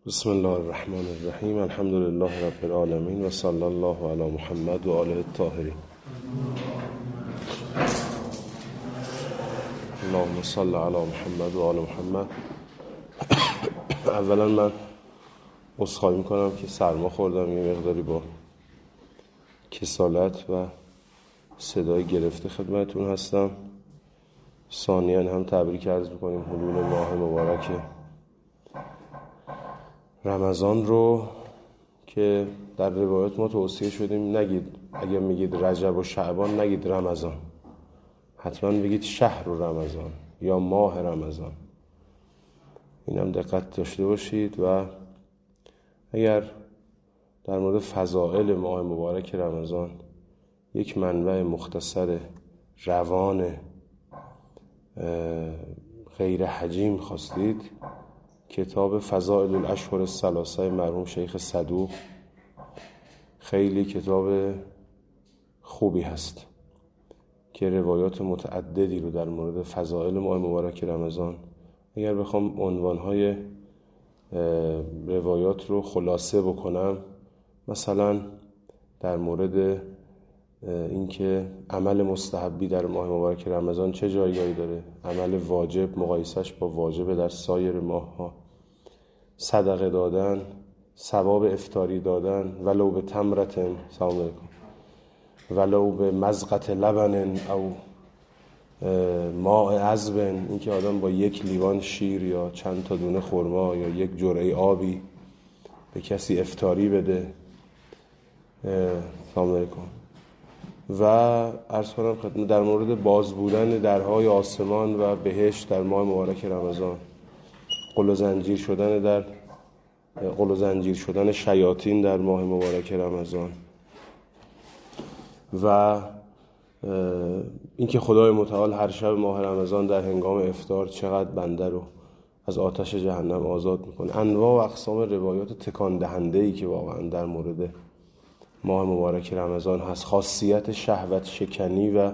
بسم الله الرحمن الرحیم. الحمد لله رب العالمین و صلی الله علی محمد و آله الطاهرین. اللهم صل علی محمد و آل محمد. اولا من عذرخواهی میکنم که سرما خوردم، یه مقداری با کسالت و صدای گرفته خدمتتون هستم. ثانیاً هم تبریک عرض میکنیم حلول ماه مبارک رمضان رو که در روایات ما توصیه شدیم نگید، اگر میگید رجب و شعبان نگید رمضان، حتما بگید شهر و رمضان یا ماه رمضان. اینم دقت داشته باشید. و اگر در مورد فضائل ماه مبارک رمضان یک منبع مختصر روان غیر حجیم خواستید، کتاب فضائل الاشهر الثلاثه مرحوم شیخ صدوق خیلی کتاب خوبی هست که روایات متعددی رو در مورد فضائل ماه مبارک رمضان، اگر بخوام عنوانهای روایات رو خلاصه بکنم، مثلا در مورد اینکه عمل مستحبی در ماه مبارک رمضان چه جایگاهی داره، عمل واجب مقایسش با واجب در سایر ماه‌ها، صدقه دادن، ثواب افطاری دادن ولو به تمرتن، سلام علیکم، ولو به مزقت لبن او ماء عذب، اینکه آدم با یک لیوان شیر یا چند تا دونه خرما یا یک جرعه آبی به کسی افطاری بده. سلام علیکم. و عرض کنم خدمت در مورد باز بودن درهای آسمان و بهشت در ماه مبارک رمضان، قل و زنجیر شدن شیاطین در ماه مبارک رمضان، و اینکه خدای متعال هر شب ماه رمضان در هنگام افطار چقدر بنده رو از آتش جهنم آزاد میکنه. انواع و اقسام روایات تکان دهنده‌ای که واقعا در مورد ماه مبارک رمضان هست، خاصیت شهوت شکنی و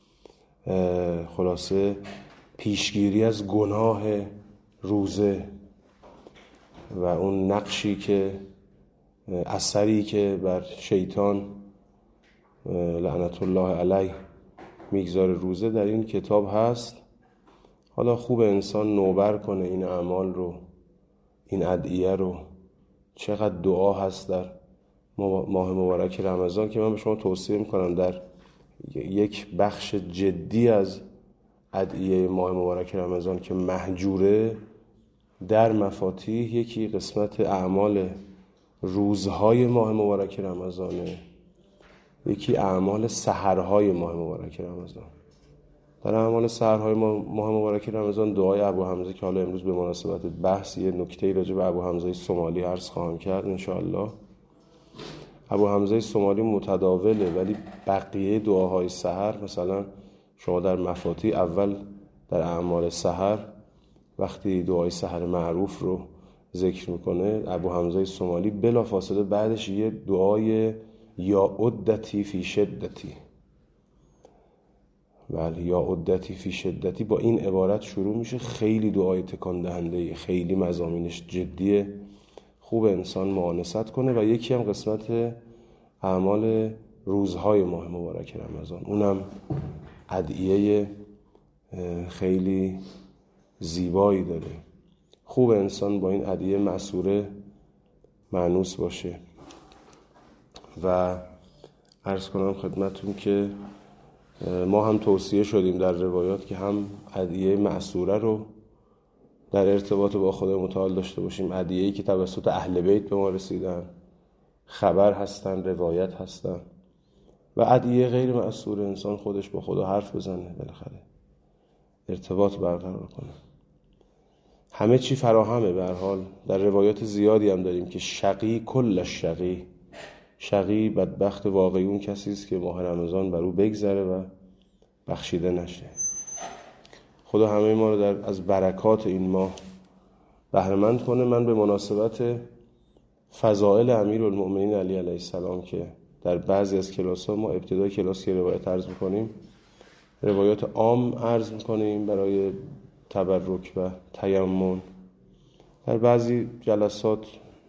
خلاصه پیشگیری از گناه روزه و اون نقشی که اثری که بر شیطان لعنت الله علیه میگذاره روزه در این کتاب هست. حالا خوب انسان نوبر کنه این اعمال رو، این ادعیه رو. چقدر دعا هست در ماه مبارک رمضان که من به شما توصیه میکنم در یک بخش جدی از ادعیه ماه مبارک رمضان که محجوره در مفاتیح، یکی قسمت اعمال روزهای ماه مبارک رمضانه، یکی اعمال سحرهای ماه مبارک رمضان. در اعمال سحرهای ماه مبارک رمضان دعای ابو حمزه که حالا امروز به مناسبت بحث یه نکته راجع به ابو حمزه سومالی عرض خواهم کرد انشاءالله. ابو حمزه سومالی متداوله، ولی بقیه دعاهای سحر، مثلا شما در مفاتیح اول در اعمال سحر وقتی دعای سحر معروف رو ذکر میکنه ابو حمزه سومالی، بلافاصله بعدش یه دعای یا عدتی فی شدتی، بله یا عدتی فی شدتی، با این عبارت شروع میشه. خیلی دعای تکان دهنده، خیلی مضامینش جدیه، خوب انسان معانست کنه. و یکی هم قسمت اعمال روزهای ماه مبارک رمضان، اونم ادعیه خیلی زیبایی داره. خوب انسان با این ادعیه معصوره مانوس باشه. و عرض کنم خدمتون که ما هم توصیه شدیم در روایات که هم ادعیه معصوره رو در ارتباط با خدای متعال داشته باشیم، ادعیه‌ای که توسط اهل بیت به ما رسیدن، خبر هستن، روایت هستن، و ادعیه غیر معصوره انسان خودش با خدا حرف بزنه، بالاخره ارتباط برقرار کنه. همه چی فراهمه. به هر حال در روایات زیادی هم داریم که شقی کل شقی بدبخت واقعی اون کسی است که ماه رمضان بر او بگذره و بخشیده نشه. خدا همه ما رو از برکات این ماه بهره مند کنه. من به مناسبت فضائل امیرالمؤمنین علی علیه السلام که در بعضی از کلاس‌ها ما ابتدای کلاس که روایت عرض می‌کنیم، روایات عام عرض می‌کنیم برای تبرک و تیمم، در بعضی جلسات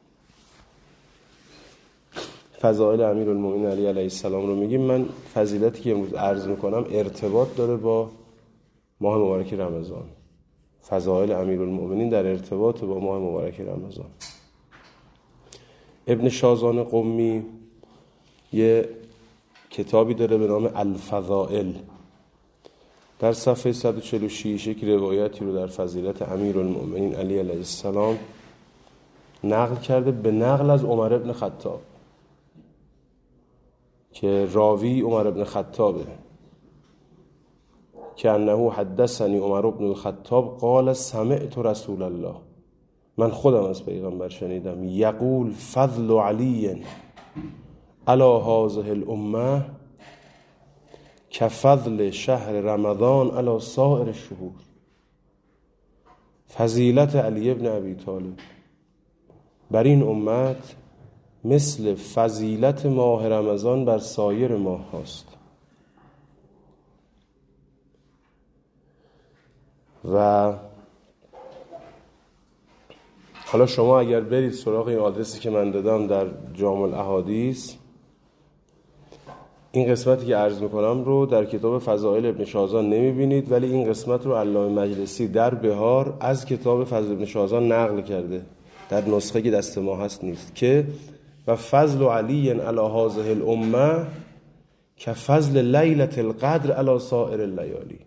فضائل امیرالمومنین علی علیه السلام رو میگیم. من فضیلتی که امروز عرض میکنم ارتباط داره با ماه مبارک رمضان. فضائل امیرالمومنین در ارتباط با ماه مبارک رمضان. ابن شازان قمی یه کتابی داره به نام الفضائل. در صفحه 146 یک روایتی رو در فضیلت امیرالمومنین علی علیه السلام نقل کرده، به نقل از عمر ابن خطاب که راوی عمر ابن خطابه، که انه حدثنی عمر ابن الخطاب قال سمعت رسول الله، من خودم از پیغمبر شنیدم، یقول فضل علی علی هذه الامه کفضل شهر رمضان علی سائر الشهور. فضیلت علی ابن ابی طالب بر این امت مثل فضیلت ماه رمضان بر سایر ماه هاست. و حالا شما اگر برید سراغ این آدرسی که من دادم در جامع الاحادیث، این قسمتی که عرض میکنم رو در کتاب فضائل ابن شازان نمیبینید، ولی این قسمت رو علامه مجلسی در بهار از کتاب فضل ابن شازان نقل کرده، در نسخه که دست ما هست نیست، که و فضل علی علی هذه الامه کفضل لیلة القدر علی سائر اللیالی.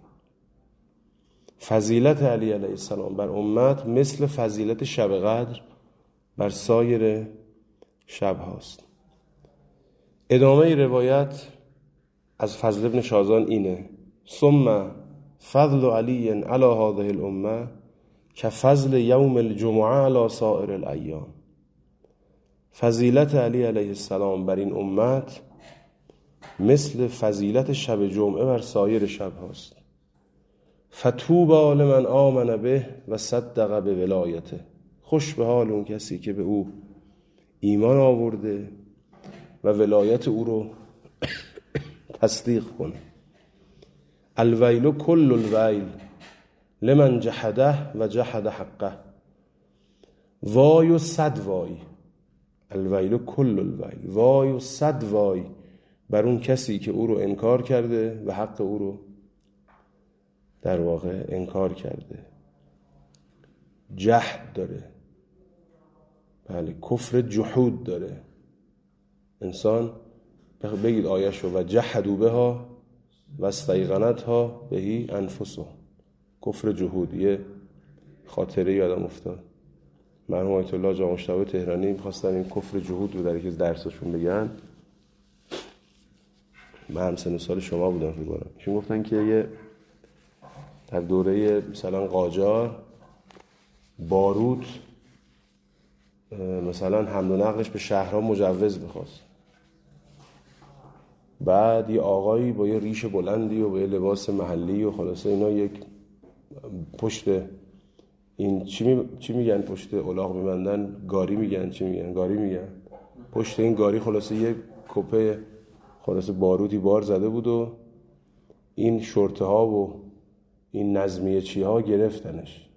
فضیلت علی علیه السلام بر امت مثل فضیلت شب قدر بر سایر شب هاست. ادامه روایت از فضل ابن شازان اینه: ثم فضل علی علی هذه الامه کفضل یوم الجمعه علی سائر الایام. فضیلت علی علیه السلام بر این امت مثل فضیلت شب جمعه بر سایر شب هاست. فتوبا لمن آمن به و صدق به ولایته. خوش به حال اون کسی که به او ایمان آورده و ولایت او رو تصدیق کنه. الویل کل الویل لمن جحده و جحد حقه. وای و صد وای. الویل کل الویل، وای و صد وای بر اون کسی که او رو انکار کرده و حق او رو در واقع انکار کرده. جحد داره، بله، کفر جحود داره. انسان بگید آیه‌شو و جحدوا بها و استیقنتها بهی انفسهم. کفر جحود. یه خاطره یادم افتاد، مرحوم آیت الله جا مجتبی تهرانی می‌خواستن این کفر جحود رو در یکی از درساشون بگن. من هم سن سال شما بودم فکر کنم. ایشون گفتن که یه در دوره مثلا قاجار باروت مثلا حمل و نقلش به شهرها مجوز می‌خواست. بعد یه آقایی با یه ریش بلندی و با یه لباس محلی و خلاصه اینا یک پشت این چی میگن پشت الاغ میبندن، گاری میگن، چی میگن، گاری میگن، پشت این گاری خلاصه یه کپه خلاصه باروتی بار زده بود و این شرطه ها و این نظمیه چی ها گرفتنش.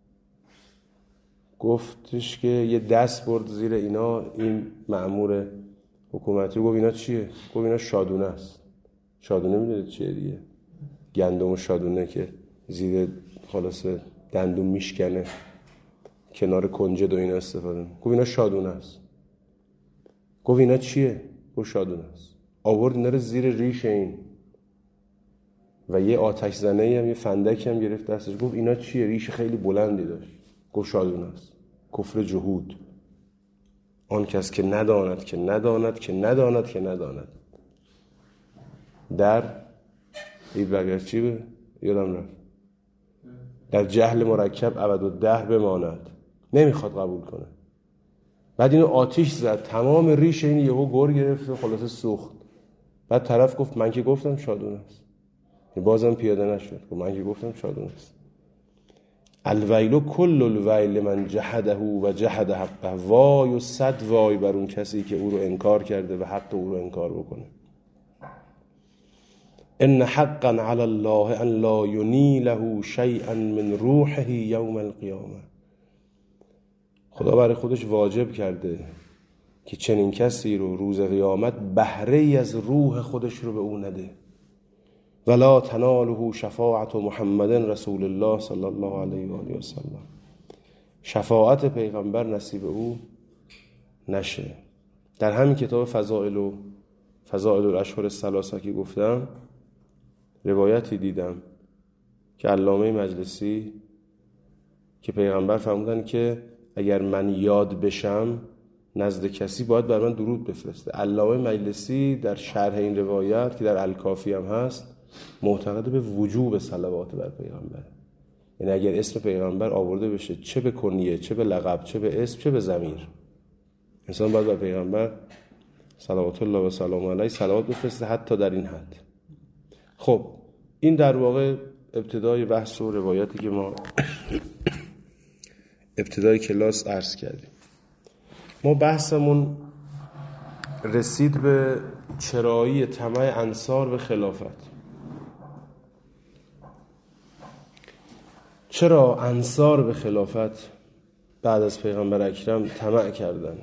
گفتش که یه دست برد زیر اینا، این مأمور حکومتی، گفت اینا چیه؟ گفت اینا شادونه است. شادونه میدونید چیه دیگه؟ گندم و شادونه که زیر خلاصه دندون میشکنه، کنار کنجد و اینا استفاده میکنه. گفت اینا شادونه است. گفت اینا چیه؟ گفت شادونه است. آورد اینا رو زیر ریش این و یه آتش زنه هم یه فندکی هم گرفت دستش. گفت اینا چیه؟ ریش خیلی بلندی داشت. گفت شادونه است. کفر جهود. آن کس که نداند که نداند که نداند که نداند. در این بگر چی به یادم رفت، در جهل مرکب ابدالدهر بماند. نمیخواد قبول کنه. بعد اینو آتیش زد، تمام ریش این یهو گر گرفت و خلاصه سوخت. بعد طرف گفت من که گفتم شادونه است. بازم پیاده نشد، گفت من که گفتم شادونه است. الویل کل الویل من جحده و جحد حقه. وای و صد وای بر اون کسی که او رو انکار کرده و حق او رو انکار بکنه. ان حقا علی الله ان لا ینیله شیئا من روحه یوم القیامه. خدا برای خودش واجب کرده که چنین کسی رو روز قیامت بهره ای از روح خودش رو به او نده. ولا تناله شفاعت محمد رسول الله صلی الله علیه و آله و سلم، شفاعت پیغمبر نصیب او نشه. در همین کتاب فضائل الاشهر الثلاثه که گفتم روایتی دیدم که علامه مجلسی که پیغمبر فرمودن که اگر من یاد بشم نزد کسی باید بر من درود بفرسته. علامه مجلسی در شرح این روایت که در الکافی هم هست معتقد به وجوب صلوات بر پیغمبر، یعنی اگر اسم پیغمبر آورده بشه چه به کنیه چه به لقب چه به اسم چه به ضمیر، انسان باید بر پیغمبر صلوات الله و سلام علیه صلوات بفرسته حتی در این حد. خب این در واقع ابتدای بحث و روایتی که ما ابتدای کلاس عرض کردیم. ما بحثمون رسید به چرایی طمع انصار به خلافت. چرا انصار به خلافت بعد از پیغمبر اکرم طمع کردن؟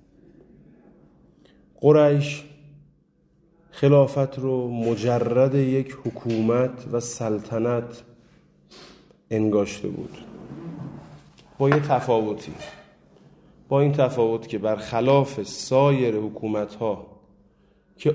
قریش خلافت رو مجرد یک حکومت و سلطنت انگاشته بود، با یه تفاوتی، با این تفاوت که برخلاف سایر حکومت‌ها که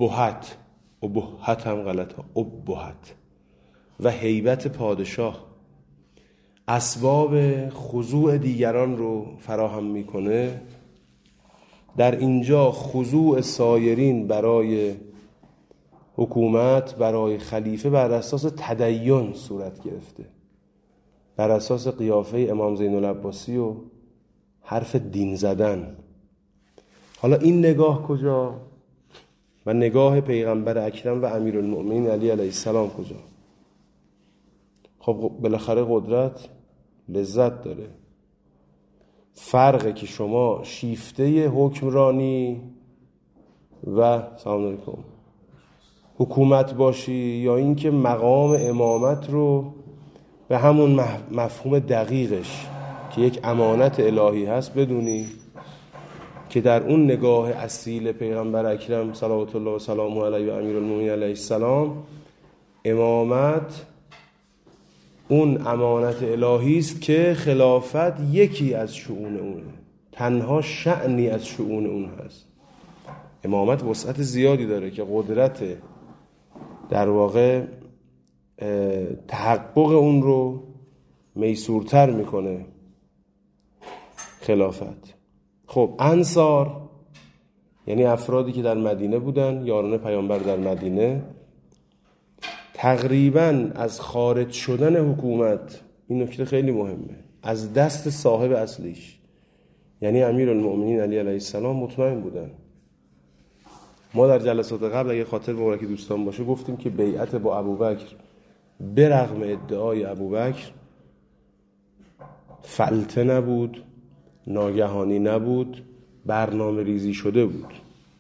ابهت هم غلطه، ابهت و هیبت پادشاه اسباب خضوع دیگران رو فراهم میکنه، در اینجا خضوع سایرین برای حکومت، برای خلیفه بر اساس تدین صورت گرفته، بر اساس قیافه امام زین العباسی و حرف دین زدن. حالا این نگاه کجا و نگاه پیغمبر اکرم و امیرالمؤمنین علی علیه السلام کجا؟ خب بالاخره قدرت لذت داره. فرقه که شما شیفته حکمرانی و سلام علیکم حکومت باشی یا اینکه مقام امامت رو به همون مفهوم دقیقش که یک امانت الهی هست بدونی که در اون نگاه اصیل پیغمبر اکرم صلوات الله و سلامه علیه و امیرالمؤمنین علیه السلام امامت اون امانت الهی است که خلافت یکی از شؤون اونه، تنها شأنی از شؤون اون هست. امامت وسعت زیادی داره که قدرت در واقع تحقق اون رو میسورتر میکنه خلافت. خب انصار یعنی افرادی که در مدینه بودن، یاران پیامبر در مدینه، تقریباً از خارج شدن حکومت، این نکته خیلی مهمه، از دست صاحب اصلیش یعنی امیرالمؤمنین علی علیه السلام مطمئن بودن. ما در جلسات قبل اگه خاطر مبارک دوستان باشه گفتیم که بیعت با ابوبکر به رغم ادعای ابوبکر فلته نبود، ناگهانی نبود، برنامه ریزی شده بود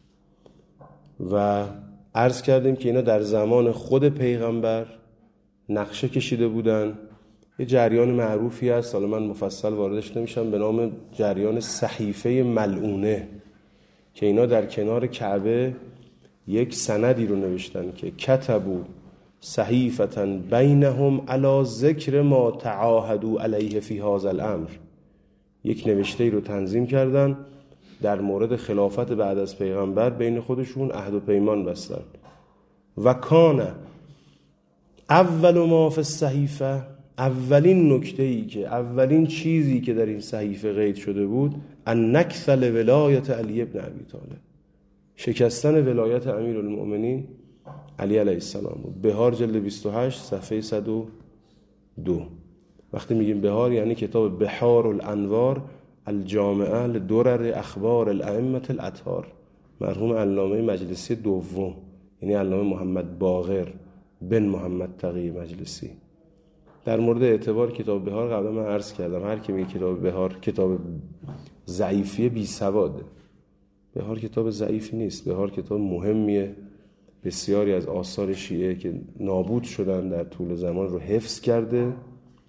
و عرض کردیم که اینا در زمان خود پیغمبر نقشه کشیده بودن. یه جریان معروفی هست، حالا من مفصل واردش نمیشم، به نام جریان صحیفه ملعونه که اینا در کنار کعبه یک سندی رو نوشتن که کتبوا صحیفة بینهم علی ذکر ما تعاهدوا علیه فی هذا الامر، یک نوشته ای رو تنظیم کردن در مورد خلافت بعد از پیغمبر، بین خودشون عهد و پیمان بستن. و کان اول ما فی الصحیفه، اولین نکته‌ای که اولین چیزی که در این صحیفه قید شده بود، ان نکثل ولایت علی ابن ابی طالب، شکستن ولایت امیرالمؤمنین علی علیه السلام بود. بهار جلد 28 صفحه 102. وقتی میگیم بهار یعنی کتاب بحار الانوار الجامعه لدرر اخبار الائمه الاطهار، مرحوم علامه مجلسی دوم، یعنی علامه محمد باقر بن محمد تقی مجلسی. در مورد اعتبار کتاب بهار قبلا من عرض کردم، هر کی میگه کتاب بهار کتاب ضعیفیه بی سواده. بهار کتاب ضعیفی نیست، بهار کتاب مهمیه، بسیاری از آثار شیعه که نابود شدن در طول زمان رو حفظ کرده،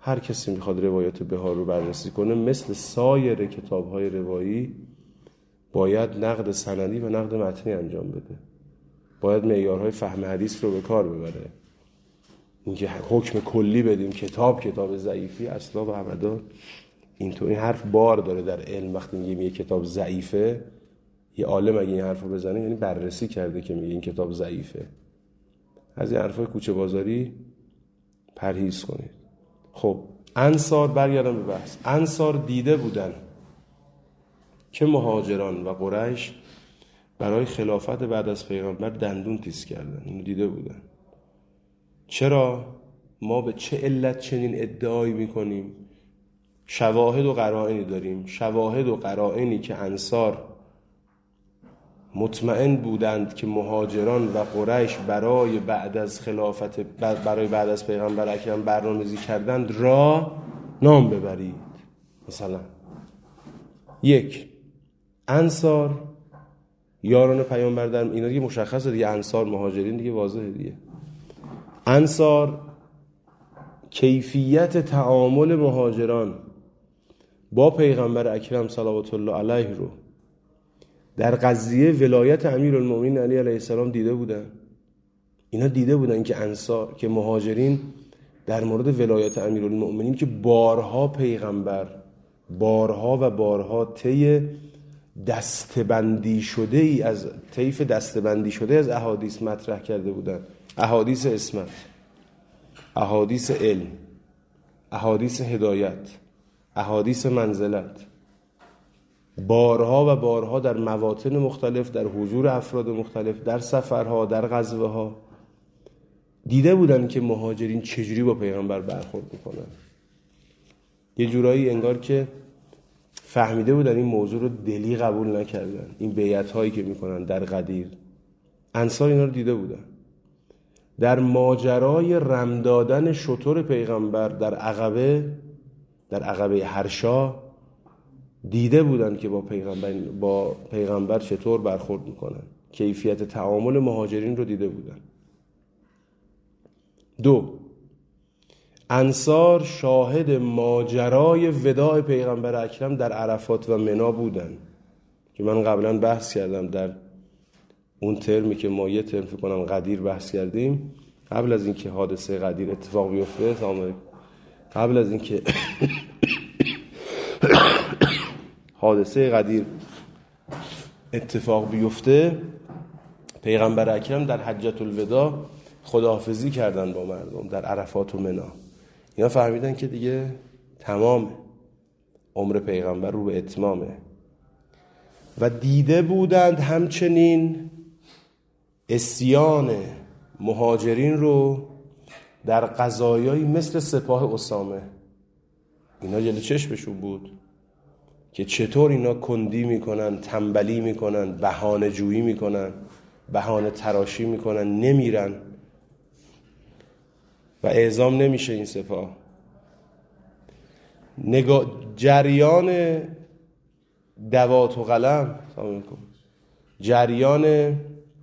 هر کسی میخواد روایات بهار رو بررسی کنه مثل سایر کتاب‌های روایی باید نقد سندی و نقد متنی انجام بده، باید معیارهای فهم حدیث رو به کار ببره. اینکه حکم کلی بدیم کتاب ضعیفی اصلا و ابدا اینطور، این حرف بار داره در علم. وقتی میگیم یه کتاب ضعیفه، یه عالم اگه این حرفو بزنه یعنی بررسی کرده که میگه این کتاب ضعیفه. از این حرفای کوچه بازاری پرهیز کنید. خب انصار، برگردم به بحث. انصار دیده بودن که مهاجران و قریش برای خلافت بعد از پیغمبر دندون تیز کردن. اینو دیده بودن. چرا؟ ما به چه علت چنین ادعایی میکنیم؟ شواهد و قرائنی داریم. شواهد و قرائنی که انصار مطمئن بودند که مهاجران و قریش برای بعد از پیغمبر اکرم برنامه‌ریزی کردند را نام ببرید. مثلا 1. انصار یاران پیامبر، در اینا دیگه مشخصه دیگه، انصار مهاجرین دیگه واضحه دیگه. انصار کیفیت تعامل مهاجران با پیغمبر اکرم صلوات الله علیه رو در قضیه ولایت امیرالمومنین علی علیه السلام دیده بودن. اینا دیده بودن که انصار، که مهاجرین در مورد ولایت امیرالمومنین که بارها پیغمبر بارها طیف دستبندی شده از احادیث مطرح کرده بودن. احادیث عصمت، احادیث علم، احادیث هدایت، احادیث منزلت، بارها در مواطن مختلف، در حضور افراد مختلف، در سفرها، در غزوه ها دیده بودن که مهاجرین چجوری با پیغمبر برخورد میکنن. یه جورایی انگار که فهمیده بودن این موضوع رو دلی قبول نکردن. این بیعت هایی که میکنن در غدیر، انصار اینا رو دیده بودن. در ماجرای رم دادن شتر پیغمبر در عقبه حرشا دیده بودن که با پیغمبر چطور برخورد میکنن. کیفیت تعامل مهاجرین رو دیده بودن. 2. انصار شاهد ماجرای وداع پیغمبر اکرم در عرفات و منی بودن که من قبلا بحث کردم در اون ترمی که ما یه ترم فکر کنم قدیر بحث کردیم. قبل از اینکه حادثه قدیر اتفاق بیفته، قبل از اینکه حادثه قدیر اتفاق بیفته، پیغمبر اکرم در حجة الوداع خداحافظی کردن با مردم در عرفات و منی. اینا فهمیدن که دیگه تمام عمر پیغمبر رو به اتمامه و دیده بودند همچنین عصیان مهاجرین رو در قضایایی مثل سپاه اسامه. اینا جلوی چشمشون بود که چطور اینا کندی میکنن، تنبلی میکنن، بهانه جویی میکنن، بهانه تراشی میکنن، نمیرن و اعزام نمیشه این سپاه. جریان دوات و قلم، جریان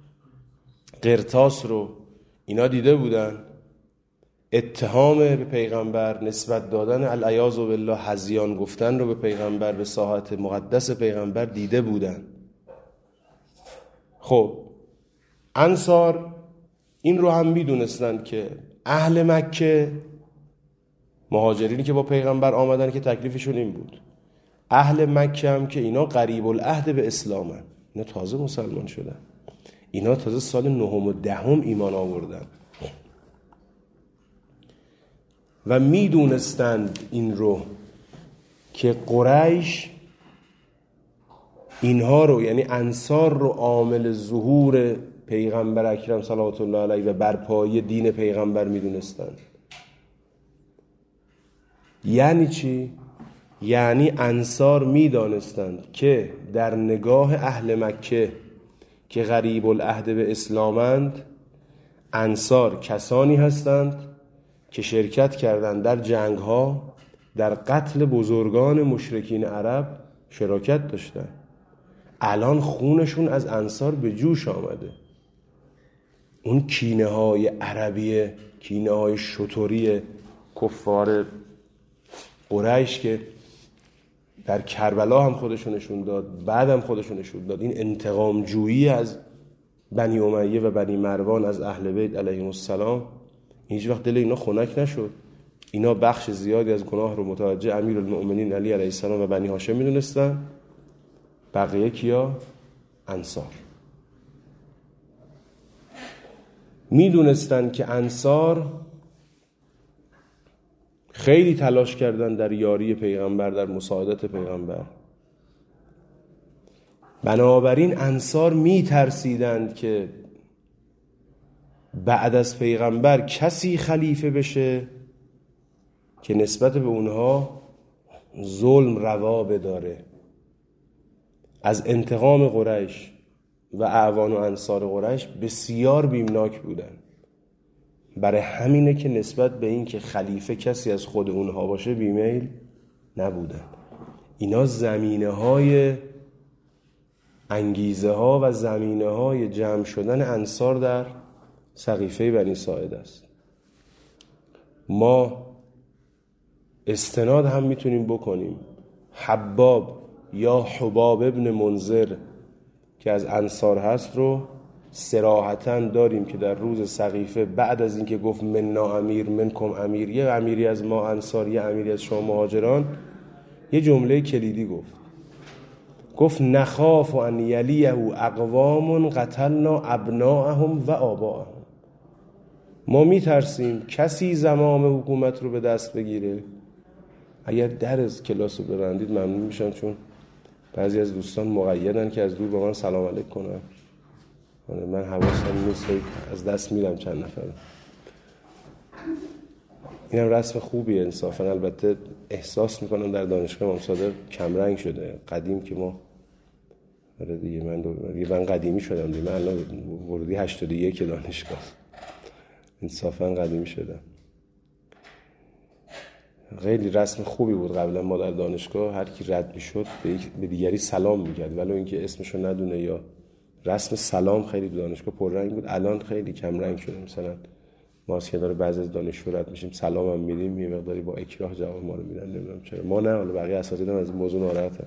قرطاس رو اینا دیده بودن. اتهام به پیغمبر، نسبت دادن العیاذ بالله، هذیان گفتن رو به پیغمبر، به ساحت مقدس پیغمبر دیده بودن. خب انصار این رو هم میدونستن که اهل مکه، مهاجرینی که با پیغمبر آمدن که تکلیفشون این بود، اهل مکه هم که اینا قریب العهد به اسلامن، اینا تازه مسلمان شدن، اینا تازه سال 9 و 10 ایمان آوردن و میدونستند این رو که قریش اینها رو، یعنی انصار رو، عامل ظهور پیغمبر اکرم صلوات الله علیه و برپایی دین پیغمبر میدونستند. یعنی چی؟ یعنی انصار میدانستند که در نگاه اهل مکه که غریب العهد به اسلامند، انصار کسانی هستند که شرکت کردند در جنگ‌ها، در قتل بزرگان مشرکین عرب شراکت داشتند. الان خونشون از انصار به جوش آمده. اون کینه‌های عربیه، کینه‌های شتوری کفار قریش که در کربلا هم خودشو نشون داد، بعد هم خودشو نشون داد، این انتقام جویی از بنی امیه و بنی مروان از اهل بیت علیهم السلام هیچ وقت دل اینا خنک نشد. اینا بخش زیادی از گناه رو متوجه امیرالمؤمنین علی علیه السلام و بنی هاشم میدونستن. بقیه کیا؟ انصار. میدونستن که انصار خیلی تلاش کردن در یاری پیغمبر، در مساعدت پیغمبر. بنابراین انصار میترسیدند که بعد از پیغمبر کسی خلیفه بشه که نسبت به اونها ظلم روا بداره. از انتقام قریش و اعوان و انصار قریش بسیار بیمناک بودن. برای همینه که نسبت به این که خلیفه کسی از خود اونها باشه بیمیل نبودن. اینا زمینه های انگیزه ها و زمینه های جمع شدن انصار در سقیفه بنی ساعد است. ما استناد هم میتونیم بکنیم. حباب یا حباب ابن منذر که از انصار هست رو صراحتاً داریم که در روز سقیفه بعد از اینکه گفت منا امیر منکم امیر، یه امیری از ما انصار، یه امیری از شما مهاجران، یه جمله کلیدی گفت نخاف ان یلیه اقوام قتلنا ابناءهم و آباءهم. ما میترسیم کسی زمام حکومت رو به دست بگیره. اگر در از کلاس رو ببندید ممنون میشم، چون بعضی از دوستان مقیدن که از دور با من سلام علیک کنن. من حواسم نیست، از دست میرم چند نفر. اینم رسم خوبیه انصافا. البته احساس میکنم در دانشگاه امام صادق کمرنگ شده. قدیم که ما دیگه من قدیمی شدم دیگه. من الان ورودی 81 دانشگاه، انصافا قدیمی شدم. خیلی رسم خوبی بود قبلا. ما در دانشگاه هر کی رد میشد به دیگری سلام میکرد، ولو اینکه اسمشو ندونه. یا رسم سلام خیلی دانشگاه پررنگ بود. الان خیلی کم رنگ شده. مثلا ما که داره بعضی از دانشجو رد میشیم سلام هم میدیم، یه مقداری با اکراه جواب ما رو میدن. نمیدونم چرا. ما نه، حالا بقیه اساتید هم از این موضوع ناراحتن.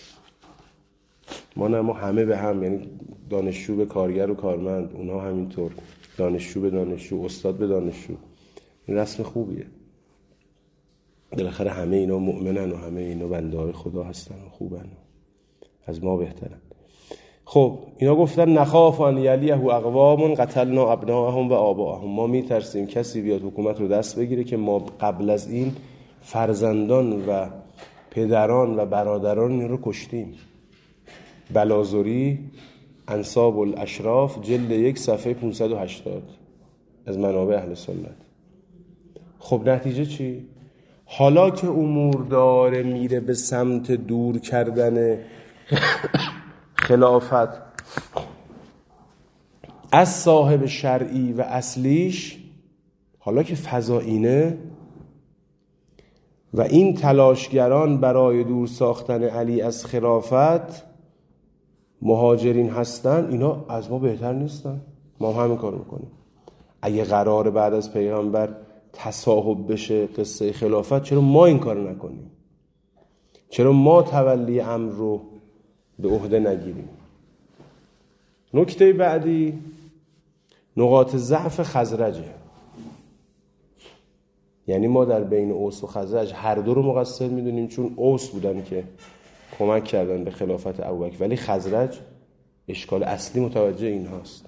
ما همه به هم، یعنی دانشجو به کارگر و کارمند، اونها همینطور، دانشجو به دانشجو، استاد به دانشجو. این رسم خوبیه. بالاخره همه اینا مؤمنن و همه اینا بنده‌های خدا هستن و خوبن، از ما بهترن. خب اینا گفتن نخاف ان یلیه اقوام قتلنا ابناءهم و آباءهم. ما میترسیم کسی بیاد حکومت رو دست بگیره که ما قبل از این فرزندان و پدران و برادران این رو کشتیم. بلازوری انساب الاشراف جلد 1 صفحه 580 از منابع اهل سنت. خب نتیجه چی؟ حالا که امور داره میره به سمت دور کردن خلافت از صاحب شرعی و اصلیش، حالا که فضا اینه و این تلاشگران برای دور ساختن علی از خلافت مهاجرین هستن، اینا از ما بهتر نیستن؟ ما همین کار میکنیم. اگه قراره بعد از پیغمبر تصاحب بشه قصه خلافت، چرا ما این کار نکنیم؟ چرا ما تولی امر رو به عهده نگیریم؟ نکته بعدی نقاط ضعف خزرجه. یعنی ما در بین اوس و خزرج هر دو رو مقصر میدونیم، چون اوس بودن که کمک کردن به خلافت ابوبکر، ولی خزرج اشکال اصلی متوجه این هاست.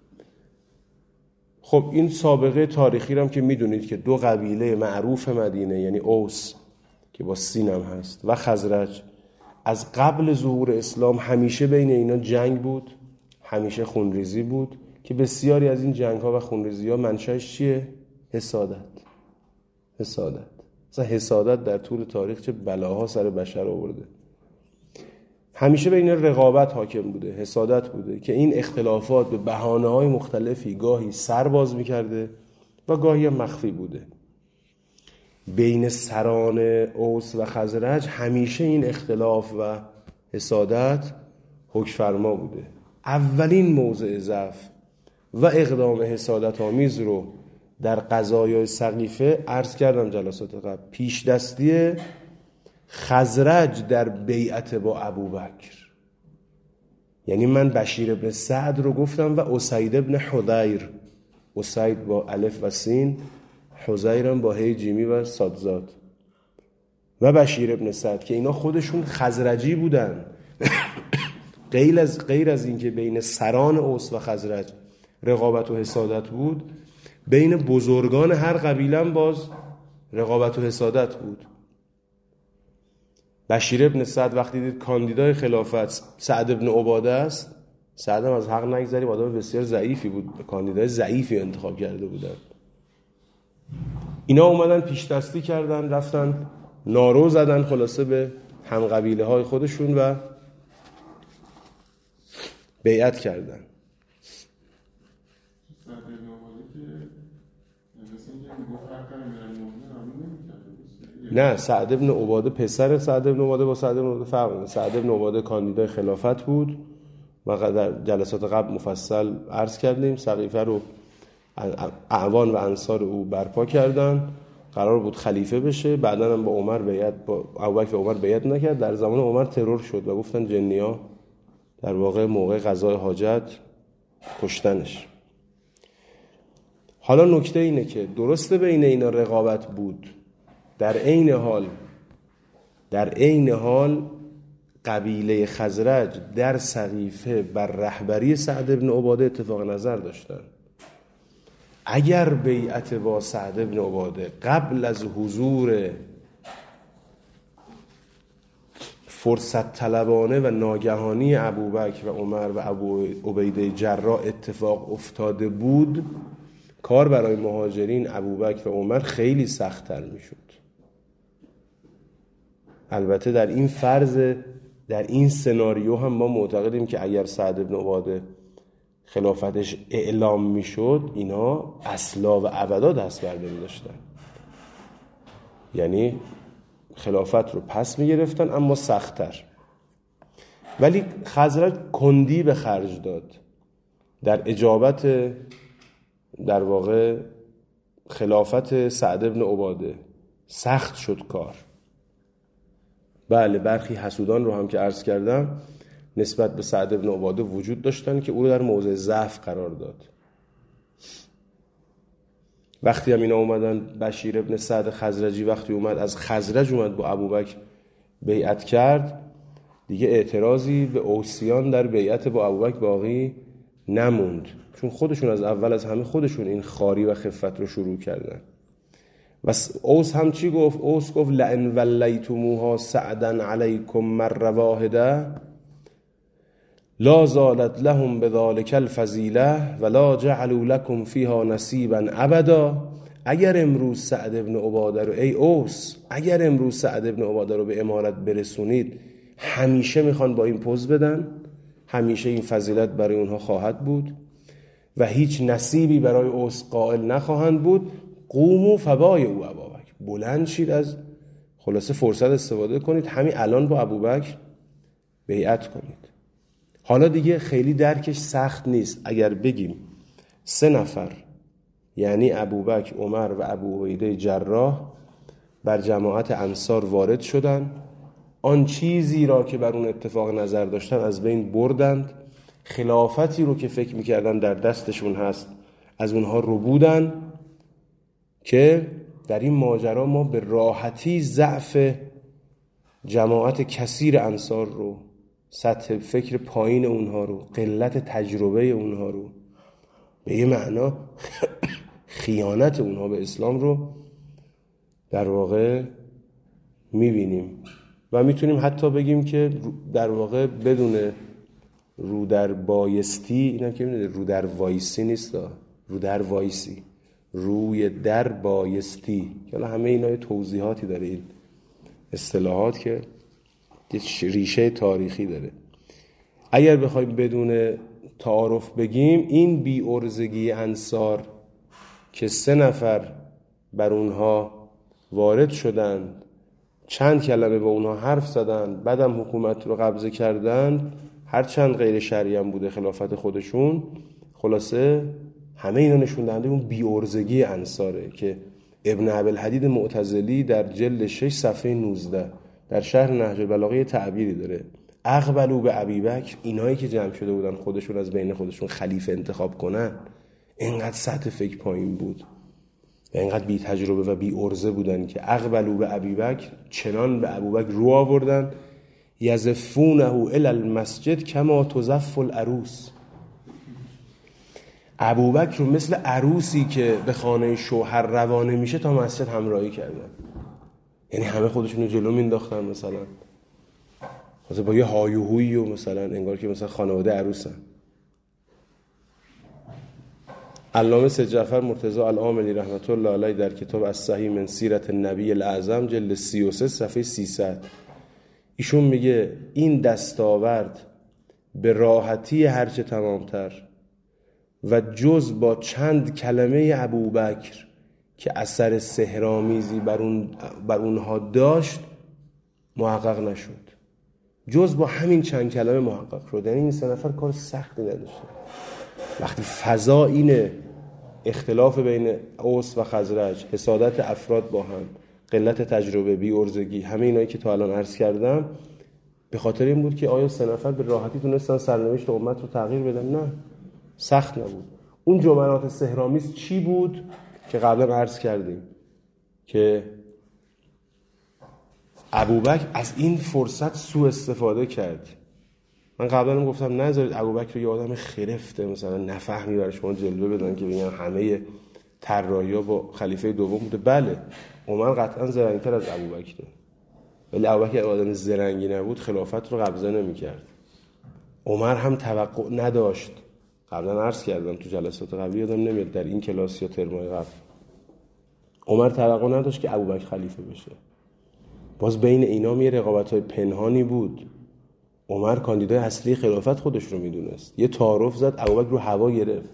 خب این سابقه تاریخی رو هم که میدونید که دو قبیله معروف مدینه، یعنی اوس که با سین هم هست و خزرج، از قبل ظهور اسلام همیشه بین اینا جنگ بود، همیشه خونریزی بود که بسیاری از این جنگ ها و خونریزی ها منشأش چیه؟ حسادت. مثلا حسادت در طول تاریخ چه بلاها سر بشر آورده. همیشه بین رقابت حاکم بوده، حسادت بوده که این اختلافات به بهانه‌های مختلفی گاهی سر باز می‌کرده و گاهی هم مخفی بوده. بین سران اوس و خزرج همیشه این اختلاف و حسادت حکم فرما بوده. اولین موضع ضعف و اقدام حسادت آمیز رو در قضایای سقیفه عرض کردم جلسات قبل، پیش دستی خزرج در بیعت با ابوبکر، یعنی من بشیر ابن سعد رو گفتم و اسید ابن حضیر، اسید با الف و سین، حضیرم با هی جیمی و صادزاد، و بشیر ابن سعد که اینا خودشون خزرجی بودن. غیر از این که بین سران اوس و خزرج رقابت و حسادت بود، بین بزرگان هر قبیله هم باز رقابت و حسادت بود. بشیر ابن سعد وقتی دید کاندیدای خلافت سعد ابن عباده است، سعد هم از حق نگذریم آدم بسیار ضعیفی بود، کاندیدای ضعیفی انتخاب کرده بودن. اینا اومدن پیش دستی کردن، رفتن نارو زدن خلاصه به هم قبیله های خودشون و بیعت کردن. نه، سعد ابن عباده پسر سعد ابن عباده با سعد ابن عباده فرق داره. سعد ابن عباده کاندیدای خلافت بود و در جلسات قبل مفصل عرض کردیم. سقیفه رو اعوان و انصار او برپا کردن، قرار بود خلیفه بشه. بعداً هم با ابوبکر و عمر بیعت نکرد. در زمان عمر ترور شد و گفتن جنیا در واقع موقع قضای حاجت کشتنش. حالا نکته اینه که درسته بین اینا رقابت بود، در عین حال قبیله خزرج در سقیفه بر رهبری سعد ابن عباده اتفاق نظر داشتن. اگر بیعت با سعد ابن عباده قبل از حضور فرصت طلبانه و ناگهانی ابوبکر و عمر و ابو عبیده جراح اتفاق افتاده بود، کار برای مهاجرین ابوبکر و عمر خیلی سخت‌تر میشد. البته در این سناریو هم ما معتقدیم که اگر سعد ابن عباده خلافتش اعلام میشد، اینا اصلا و ابدا دست بر نمی‌داشتن، یعنی خلافت رو پس میگرفتن اما سخت‌تر. ولی خزرج کندی به خرج داد در اجابت در واقع خلافت سعد ابن عباده، سخت شد کار. بله، برخی حسودان رو هم که عرض کردم نسبت به سعد ابن عباده وجود داشتن که او رو در موضع ضعف قرار داد. وقتی هم اینا اومدن، بشیر ابن سعد خزرجی وقتی از خزرج اومد با ابوبکر بیعت کرد، دیگه اعتراضی به اوسیان در بیعت با ابوبکر باقی نموند، چون خودشون از اول از همه خودشون این خاری و خفت رو شروع کردن. و اوس هم چی گفت؟ اوس گفت لئن ولیتموها سعدا علیکم مره واحده لا زالت لهم بذلک الفضیله ولا جعلوا لكم فیها نصیبا ابدا. اگر امروز سعد ابن عباده رو، ای اوس، اگر امروز سعد ابن عباده رو به امارت برسونید، همیشه میخوان با این پوز بدن، همیشه این فضیلت برای اونها خواهد بود و هیچ نصیبی برای اوس قائل نخواهند بود. قوموا فبایعوا ابابکر، بلند شید، از خلاصه فرصت استفاده کنید، همین الان با ابوبکر بیعت کنید. حالا دیگه خیلی درکش سخت نیست اگر بگیم 3 نفر، یعنی ابوبکر، عمر و ابو عبیده جراح، بر جماعت انصار وارد شدند، آن چیزی را که بر اون اتفاق نظر داشتن از بین بردند، خلافتی رو که فکر میکردن در دستشون هست از اونها ربودن، که در این ماجرا ما به راحتی ضعف جماعت کثیر انصار رو، سطح فکر پایین اونها رو، قلت تجربه اونها رو، به یه معنا خیانت اونها به اسلام رو در واقع میبینیم و میتونیم حتی بگیم که در واقع بدون رو در بایستی، اینم که میدونید رو در وایسی نیست، رو در وایسی، روی در بایستی، که همه اینا توضیحاتی داره، این اصطلاحات که ریشه تاریخی داره. اگر بخوایم بدون تعارف بگیم، این بی ارزگی انصار که 3 نفر بر اونها وارد شدند، چند کلمه با اونها حرف زدند، بعدم حکومت رو قبضه کردند، هر چند غیر شرعی هم بوده خلافت خودشون، خلاصه همه اینا نشون دهنده اون بی ارزگی انصاره که ابن ابی الحدید معتزلی در جلد 6 صفحه 19 در شرح نهج البلاغه یه تعبیری داره، اقبلوا به ابیبکر، اینایی که جمع شده بودن خودشون از بین خودشون خلیفه انتخاب کنن، اینقدر سطح فکر پایین بود و اینقدر بی تجربه و بی ارزه بودن که اقبلوا به ابیبکر، چنان به ابوبکر رو آوردن، یزفونه الی المسجد کما تزف العروس، ابوبکر رو مثل عروسی که به خانه شوهر روانه میشه تا مسجد همراهی کردن. یعنی همه خودشونو جلو مینداختن، مثلا با یه هایوهویی و مثلا انگار که مثلا خانواده عروسن. علامه سید جعفر مرتضی العاملی رحمت الله علیه در کتاب الصحیح من سیرت النبی الاعظم جلد 33 صفحه 300 ایشون میگه این دستاورد به راحتی هرچه تمامتر و جز با چند کلمه ابوبکر که اثر سحرآمیزی بر اونها داشت محقق نشد، جز با همین چند کلمه محقق شد. یعنی این 3 نفر کار سختی نداشتن. وقتی فضا اینه، اختلاف بین اوس و خزرج، حسادت افراد با هم، قلت تجربه، بی ارزگی، همه اینایی که تا الان عرض کردم، به خاطر این بود که آیا 3 نفر به راحتی تونستن سرنوشت امت رو تغییر بدن؟ نه، سخت نبود. اون جملات سحرآمیز چی بود که قبلا عرض کردیم که ابوبکر از این فرصت سوء استفاده کرد. من قبلا هم گفتم نذارید ابوبکر رو یه آدم خرفته مثلا نفهمی برای شما جلوه بدن که بگن همه طراحی‌ها با خلیفه دوم بوده. بله، عمر قطعا زرنگ‌تر از ابوبکره، ولی ابوبکر آدم زرنگی نبود خلافت رو قبضه نمی‌کرد. عمر هم توقع نداشت. قبلا عرض کردم تو جلسات قبلی، یادم نمیاد در این کلاس یا ترمای قبل، عمر توقع نداشت که ابوبکر خلیفه بشه. باز بین اینا یه رقابت‌های پنهانی بود. عمر کاندیدای اصلی خلافت خودش رو میدونست، یه تعارف زد، ابوبکر رو هوا گرفت.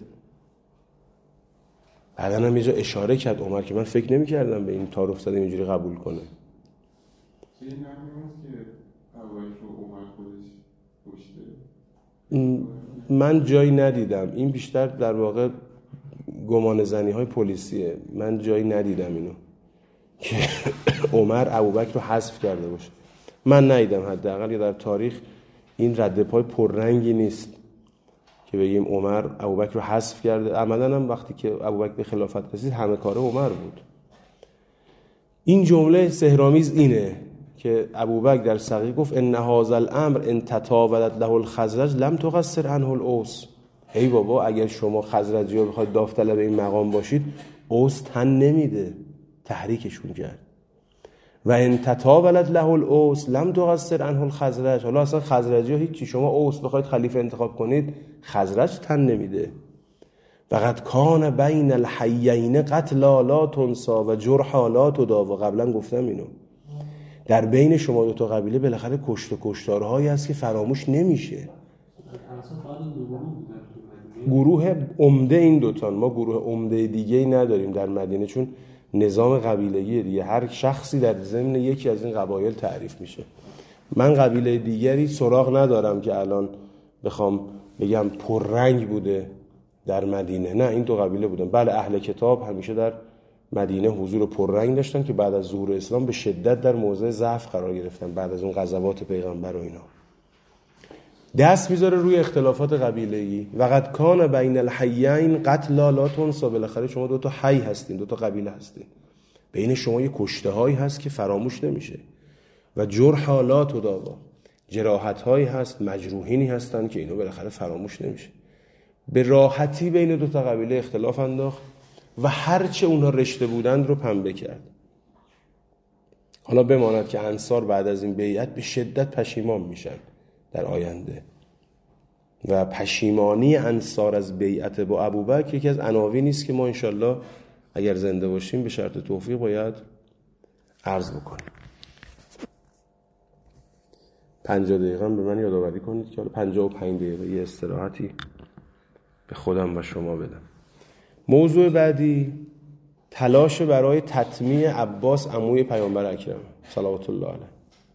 بعدن هم یه جا اشاره کرد عمر که من فکر نمی‌کردم به این تعارف زدن اینجوری قبول کنه. چه نمی‌دونم که ابوبکر رو عمر خودش پشته. من جایی ندیدم، این بیشتر در واقع گمان زنی های پلیسیه. من جایی ندیدم اینو که عمر ابوبکر رو حذف کرده باشه. من ندیدم، حداقل یا در تاریخ این رد پای پررنگی نیست که بگیم عمر ابوبکر رو حذف کرده. عملاً هم وقتی که ابوبکر به خلافت رسید همه کاره عمر بود. این جمله سحرآمیز اینه که ابوبکر در صحیح گفت ان هذا الامر ان تطاولت له الخزرج لم تقصر عنه الاوس. ای بابا، اگر شما خزرجی‌ها بخواید داوطلب این مقام باشید، اوس تن نمیده، تحریکشون کرد. و ان تطاولت له الاوس لم تقصر عنه الخزرج. حالا اصلا خزرجی‌ها هیچی، شما اوس بخواید خلیفه انتخاب کنید، خزرج تن نمیده. فقط کان بین الحیین قتلا لا تنسی و جرحا لا تداوی. قبلا گفتم اینو، در بین شما دو تا قبیله بالاخره کشت و کشتارهایی هست که فراموش نمیشه. گروه عمده این دوتان، ما گروه عمده دیگه‌ای نداریم در مدینه، چون نظام قبیلگی دیگه، هر شخصی در ضمن یکی از این قبایل تعریف میشه. من قبیله دیگری سراغ ندارم که الان بخوام بگم پررنگ بوده در مدینه. نه، این دو قبیله بودن. بله، اهل کتاب همیشه در مدینه حضور پررنگ داشتن که بعد از ظهور اسلام به شدت در موضع ضعف قرار گرفتن بعد از اون غزوات پیغمبر و اینا. دست میذاره روی اختلافات قبیله‌ای. وقد کان بین الحیین قتلا لا تنسی. بالاخره شما دو تا حی هستین، دو تا قبیله هستین، بین شما یه کشته هایی هست که فراموش نمیشه. و جرح لا تداوی، جراحت هایی هست، مجروحینی هستن که اینو بالاخره فراموش نمیشه. به راحتی بین دو تا قبیله اختلاف انداخت و هرچه اونها رشته بودند رو پنبه کرد. حالا بماند که انصار بعد از این بیعت به شدت پشیمان میشن در آینده و پشیمانی انصار از بیعت با ابوبکر یکی از عناوینی است که ما انشالله اگر زنده باشیم به شرط توفیق باید عرض بکنیم. 50 دقیقه به من یادآوری کنید که حالا 55 دقیقه یه استراحتی به خودم و شما بدم. موضوع بعدی تلاش برای تطمیع عباس عموی پیامبر اکرم صلوات الله علیه.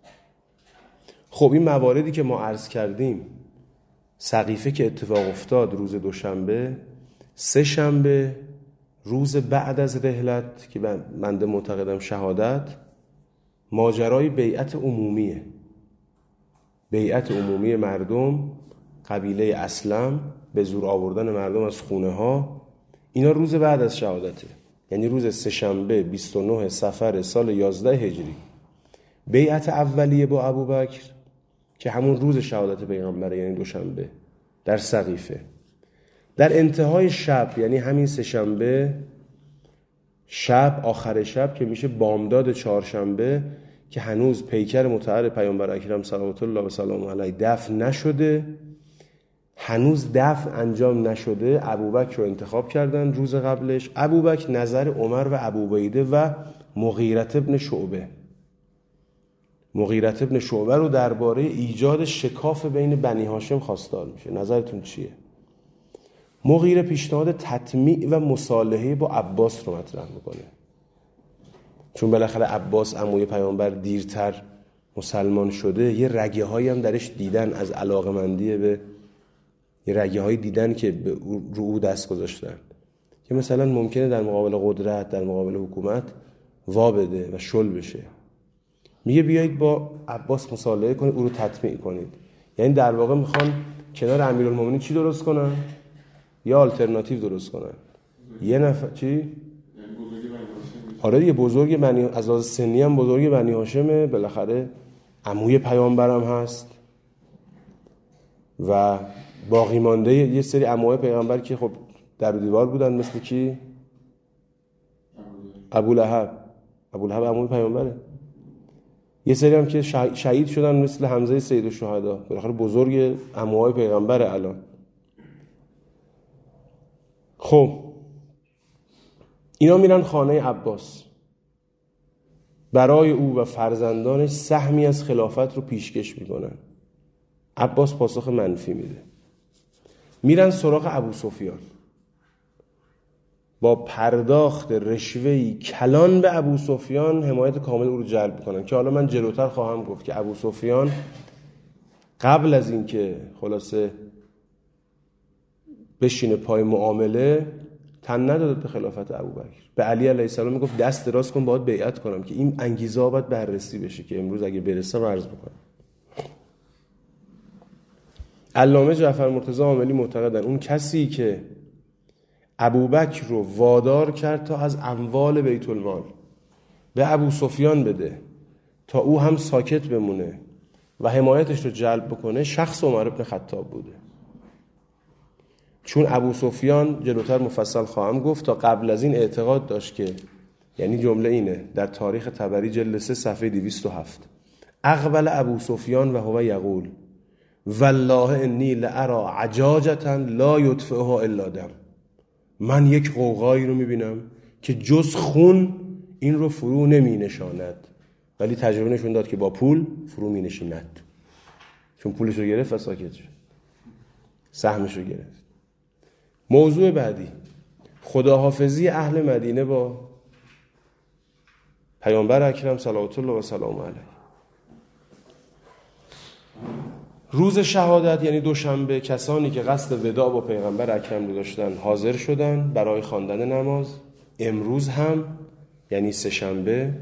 خب این مواردی که ما عرض کردیم، سقیفه که اتفاق افتاد روز دوشنبه، سه شنبه روز بعد از رحلت که بنده معتقدم شهادت، ماجرای بیعت عمومیه، بیعت عمومی مردم، قبیله اسلم، به زور آوردن مردم از خونه ها. اینا روز بعد از شهادته، یعنی روز سه‌شنبه 29 صفر سال 11 هجری. بیعت اولیه با ابوبکر که همون روز شهادت پیغمبره، یعنی دوشنبه، در سقیفه. در انتهای شب، یعنی همین سه‌شنبه شب، آخر شب که میشه بامداد چهارشنبه، که هنوز پیکر مطهر پیامبر اکرم صلوات الله و سلام علیه دفن نشده، هنوز دفن انجام نشده، ابوبکر رو انتخاب کردن روز قبلش. ابوبکر نظر عمر و ابوعبیده و مغیرة ابن شعبه رو درباره ایجاد شکاف بین بنی هاشم خواستار میشه. نظرتون چیه؟ مغیره پیشنهاد تطمیع و مصالحه با عباس رو مطرح میکنه، چون بالاخره عباس عموی پیامبر دیرتر مسلمان شده. یه رگه هایی هم درش دیدن از علاقمندی به، یه رگه هایی دیدن که رو او دست گذاشتن که مثلا ممکنه در مقابل قدرت، در مقابل حکومت وا بده و شل بشه. میگه بیایید با عباس مصالحه کنید، او رو تطمیع کنید. یعنی در واقع میخوان کنار امیرالمومنین چی درست کنن؟ یا آلترناتیو درست کنن. یه نفر چی؟ آره یه بزرگ بنی، از لحاظ سنی هم بزرگ بنی هاشمه، بالاخره عموی پیامبرم هست و باقی مانده یه سری عموهای پیغمبر که خب در دیوار بودن، مثل کی؟ ابولهب عموی پیامبره. یه سری هم که شهید شدن مثل حمزه سید الشهدا، بالاخره بزرگ عموهای پیغمبره الان. خب اینا میرن خانه عباس، برای او و فرزندانش سهمی از خلافت رو پیشکش میکنن. عباس پاسخ منفی میده. میرن سراغ ابو سفیان، با پرداخت رشوه‌ای کلان به ابو سفیان حمایت کامل او رو جلب میکنن، که حالا من جلوتر خواهم گفت که ابو سفیان قبل از اینکه خلاصه بشینه پای معامله تن نداد به خلافت ابوبکر. به علی علیه السلام میگفت دست دراز کن باید بیعت کنم، که این انگیزه باید بررسی بشه که امروز اگه برسم عرض بکنم. علامه جعفر مرتضی عاملی معتقدن اون کسی که ابوبکر رو وادار کرد تا از اموال بیت المال به ابو سفیان بده تا او هم ساکت بمونه و حمایتش رو جلب بکنه، شخص عمر بن خطاب بوده. چون ابو سفیان، جلوتر مفصل خواهم گفت، تا قبل از این اعتقاد داشت که، یعنی جمله اینه در تاریخ طبری جلد 3 صفحه 207، اقبل ابو سفیان و هو یقول والله انی لارى عجاجة لا یطفئها الا دم. من یک غوغایی رو میبینم که جز خون این رو فرو نمی نشاند، ولی تجربه نشون داد که با پول فرو می نشیند، چون پولش رو گرفت و ساکت شد، سهمش رو گرفت. موضوع بعدی، خداحافظی اهل مدینه با پیامبر اکرم صلوات الله و سلام علیه. روز شهادت یعنی دوشنبه، کسانی که قصد وداع با پیغمبر اکرم رو داشتن حاضر شدن برای خواندن نماز. امروز هم یعنی سه‌شنبه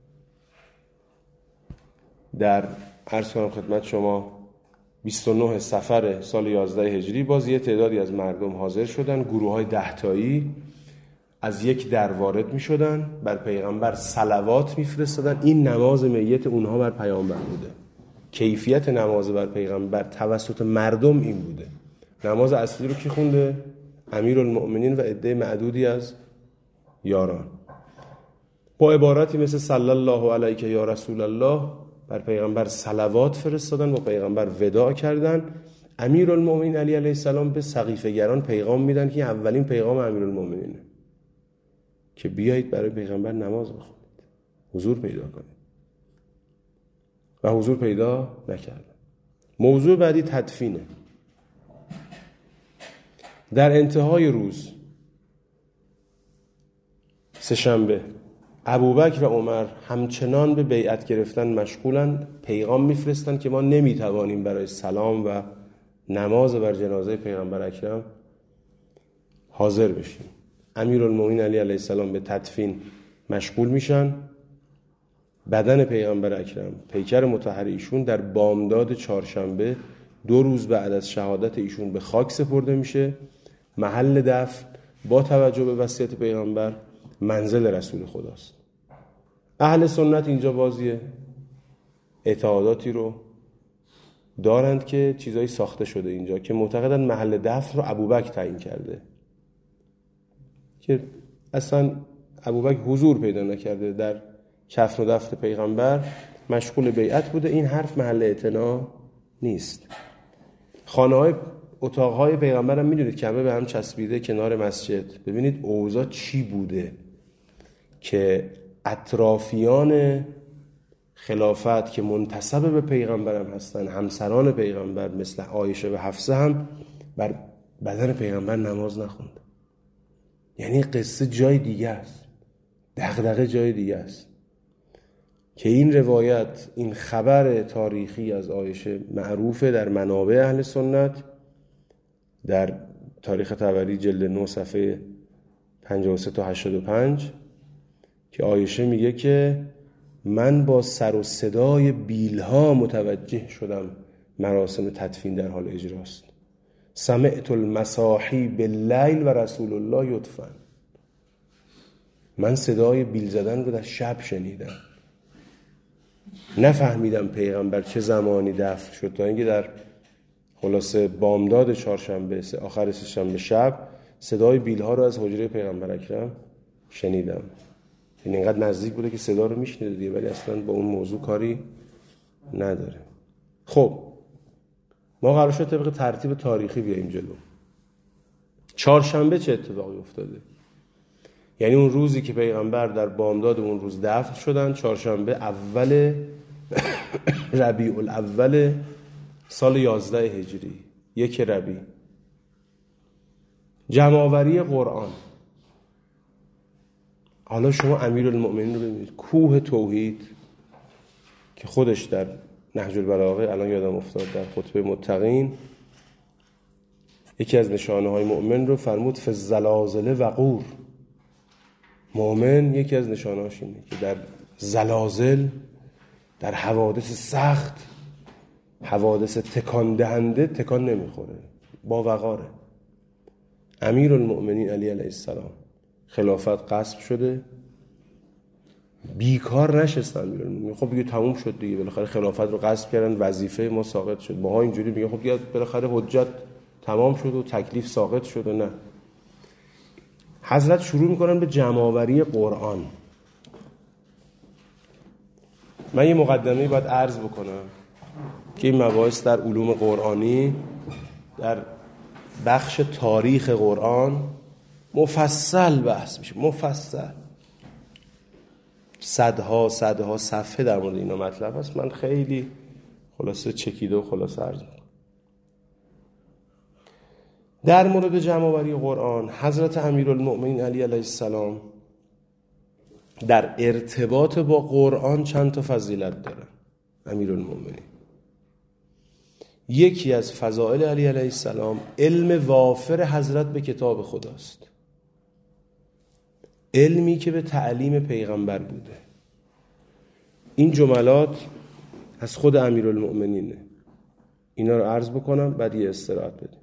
در عرض کنم خدمت شما 29 صفر سال 11 هجری باز یه تعدادی از مردم حاضر شدن، گروه‌های 10 تایی از یک در وارد می شدن، بر پیغمبر صلوات می فرستادن. این نماز میت اونها بر پیامبر بوده. کیفیت نماز بر پیغمبر توسط مردم این بوده. نماز اصلی رو کی خونده؟ امیرالمؤمنین و عده معدودی از یاران، با عبارتی مثل صلی الله علیک یا رسول الله بر پیغمبر صلوات فرستادن، با پیغمبر وداع کردن. امیرالمؤمنین علی علیه السلام به سقیفه گران پیغام میدن که اولین پیغام امیرالمؤمنینه که بیایید برای پیغمبر نماز بخونید، حضور پیدا کنید، و حضور پیدا نکردن. موضوع بعدی تدفینه. در انتهای روز سه‌شنبه ابوبکر و عمر همچنان به بیعت گرفتن مشغولن، پیغام میفرستن که ما نمیتوانیم برای سلام و نماز بر جنازه پیغمبر اکرم حاضر بشیم. امیرالمومنین علی علیه السلام به تدفین مشغول میشن بدن پیغمبر اکرم، پیکر مطهر ایشون در بامداد چهارشنبه 2 روز بعد از شهادت ایشون به خاک سپرده میشه. محل دفن با توجه به وصیت پیغمبر منزل رسول خداست. اهل سنت اینجا بازیه اعتقاداتی رو دارند که چیزایی ساخته شده اینجا که معتقدن محل دفن رو ابوبکر تعیین کرده، که اصلا ابوبکر حضور پیدا نکرده در کفن و دفن پیغمبر، مشغول بیعت بوده. این حرف محل اعتنا نیست. خانه‌های اتاق‌های پیغمبر هم می‌دونید که همه به هم چسبیده کنار مسجد. ببینید اوضاع چی بوده که اطرافیان خلافت که منتسب به پیغمبر هم هستن، همسران پیغمبر مثل عایشه و حفصه هم بر بدن پیغمبر نماز نخوند. یعنی قصه جای دیگه است، دغدغه جای دیگه است که این روایت، این خبر تاریخی از عایشه معروفه در منابع اهل سنت، در تاریخ طبری جلد 9 صفحه 53 تا 85 که عایشه میگه که من با سر و صدای بیلها متوجه شدم مراسم تدفین در حال اجراست. سمعت المصاحی باللیل و رسول الله یدفن. من صدای بیل زدن رو در شب شنیدم، نفهمیدم پیغمبر چه زمانی دفن شد، تا اینکه در خلاصه بامداد چهارشنبه آخر سه‌شنبه شب صدای بیلها رو از حجره پیغمبر اکرم شنیدم. این اینقدر نزدیک بوده که صدا رو میشنیده دیگه، ولی اصلا با اون موضوع کاری نداره. خب ما قرار شد طبق ترتیب تاریخی بیاییم جلو. چهارشنبه چه اتفاقی افتاده؟ یعنی اون روزی که پیغمبر در بامداد اون روز دفن شدن، چهارشنبه اول ربیع الاول سال 11 هجری، 1 ربیع. جمع‌آوری قرآن. حالا شما امیرالمؤمنین رو ببینید، کوه توحید که خودش در نهج البلاغه، الان یادم افتاد در خطبه متقین، یکی از نشانه های مؤمن رو فرمود فی الزلازل وقور. مؤمن یکی از نشانه هاش اینه که در زلازل، در حوادث سخت، حوادث تکان دهنده تکان نمیخوره، با وقاره. امیرالمؤمنین علی علیه السلام خلافت غصب شده، بیکار نشستن امیرالمؤمنین. خب دیگه تموم شد دیگه، بالاخره خلافت رو غصب کردن، وظیفه ما ساقط شد. ماها اینجوری میگه خب دیگه بالاخره حجت تمام شد و تکلیف ساقط شد. و نه، حضرت شروع میکنن به جمع‌آوری قرآن. من یه مقدمه‌ای باید عرض بکنم که این مباحث در علوم قرآنی، در بخش تاریخ قرآن مفصل بحث میشه، مفصل صدها صفحه در مورد اینا مطلب هست. من خیلی خلاصه چکیده و خلاصه عرض میکنم. در مورد جمع‌آوری قرآن، حضرت امیرالمؤمنین علی علیه السلام در ارتباط با قرآن چند تا فضیلت دارن. امیرالمؤمنین، یکی از فضائل علی علیه السلام علم وافر حضرت به کتاب خداست، علمی که به تعلیم پیغمبر بوده. این جملات از خود امیرالمؤمنینه. اینا رو عرض بکنم بعد یه استراحت بدیم.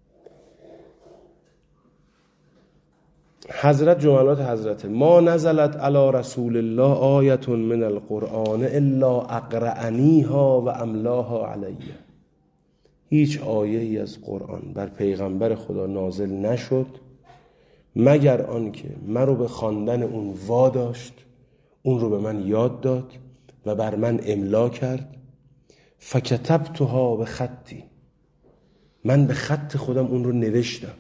حضرت، جملات حضرت: ما نزلت علی رسول الله آیت من القرآن الا اقرعنیها و املاها علیه. هیچ آیه‌ای از قرآن بر پیغمبر خدا نازل نشد مگر آنکه من رو به خواندن اون واداشت، اون رو به من یاد داد و بر من املا کرد. فکتبتها به خطی، من به خط خودم اون رو نوشتم.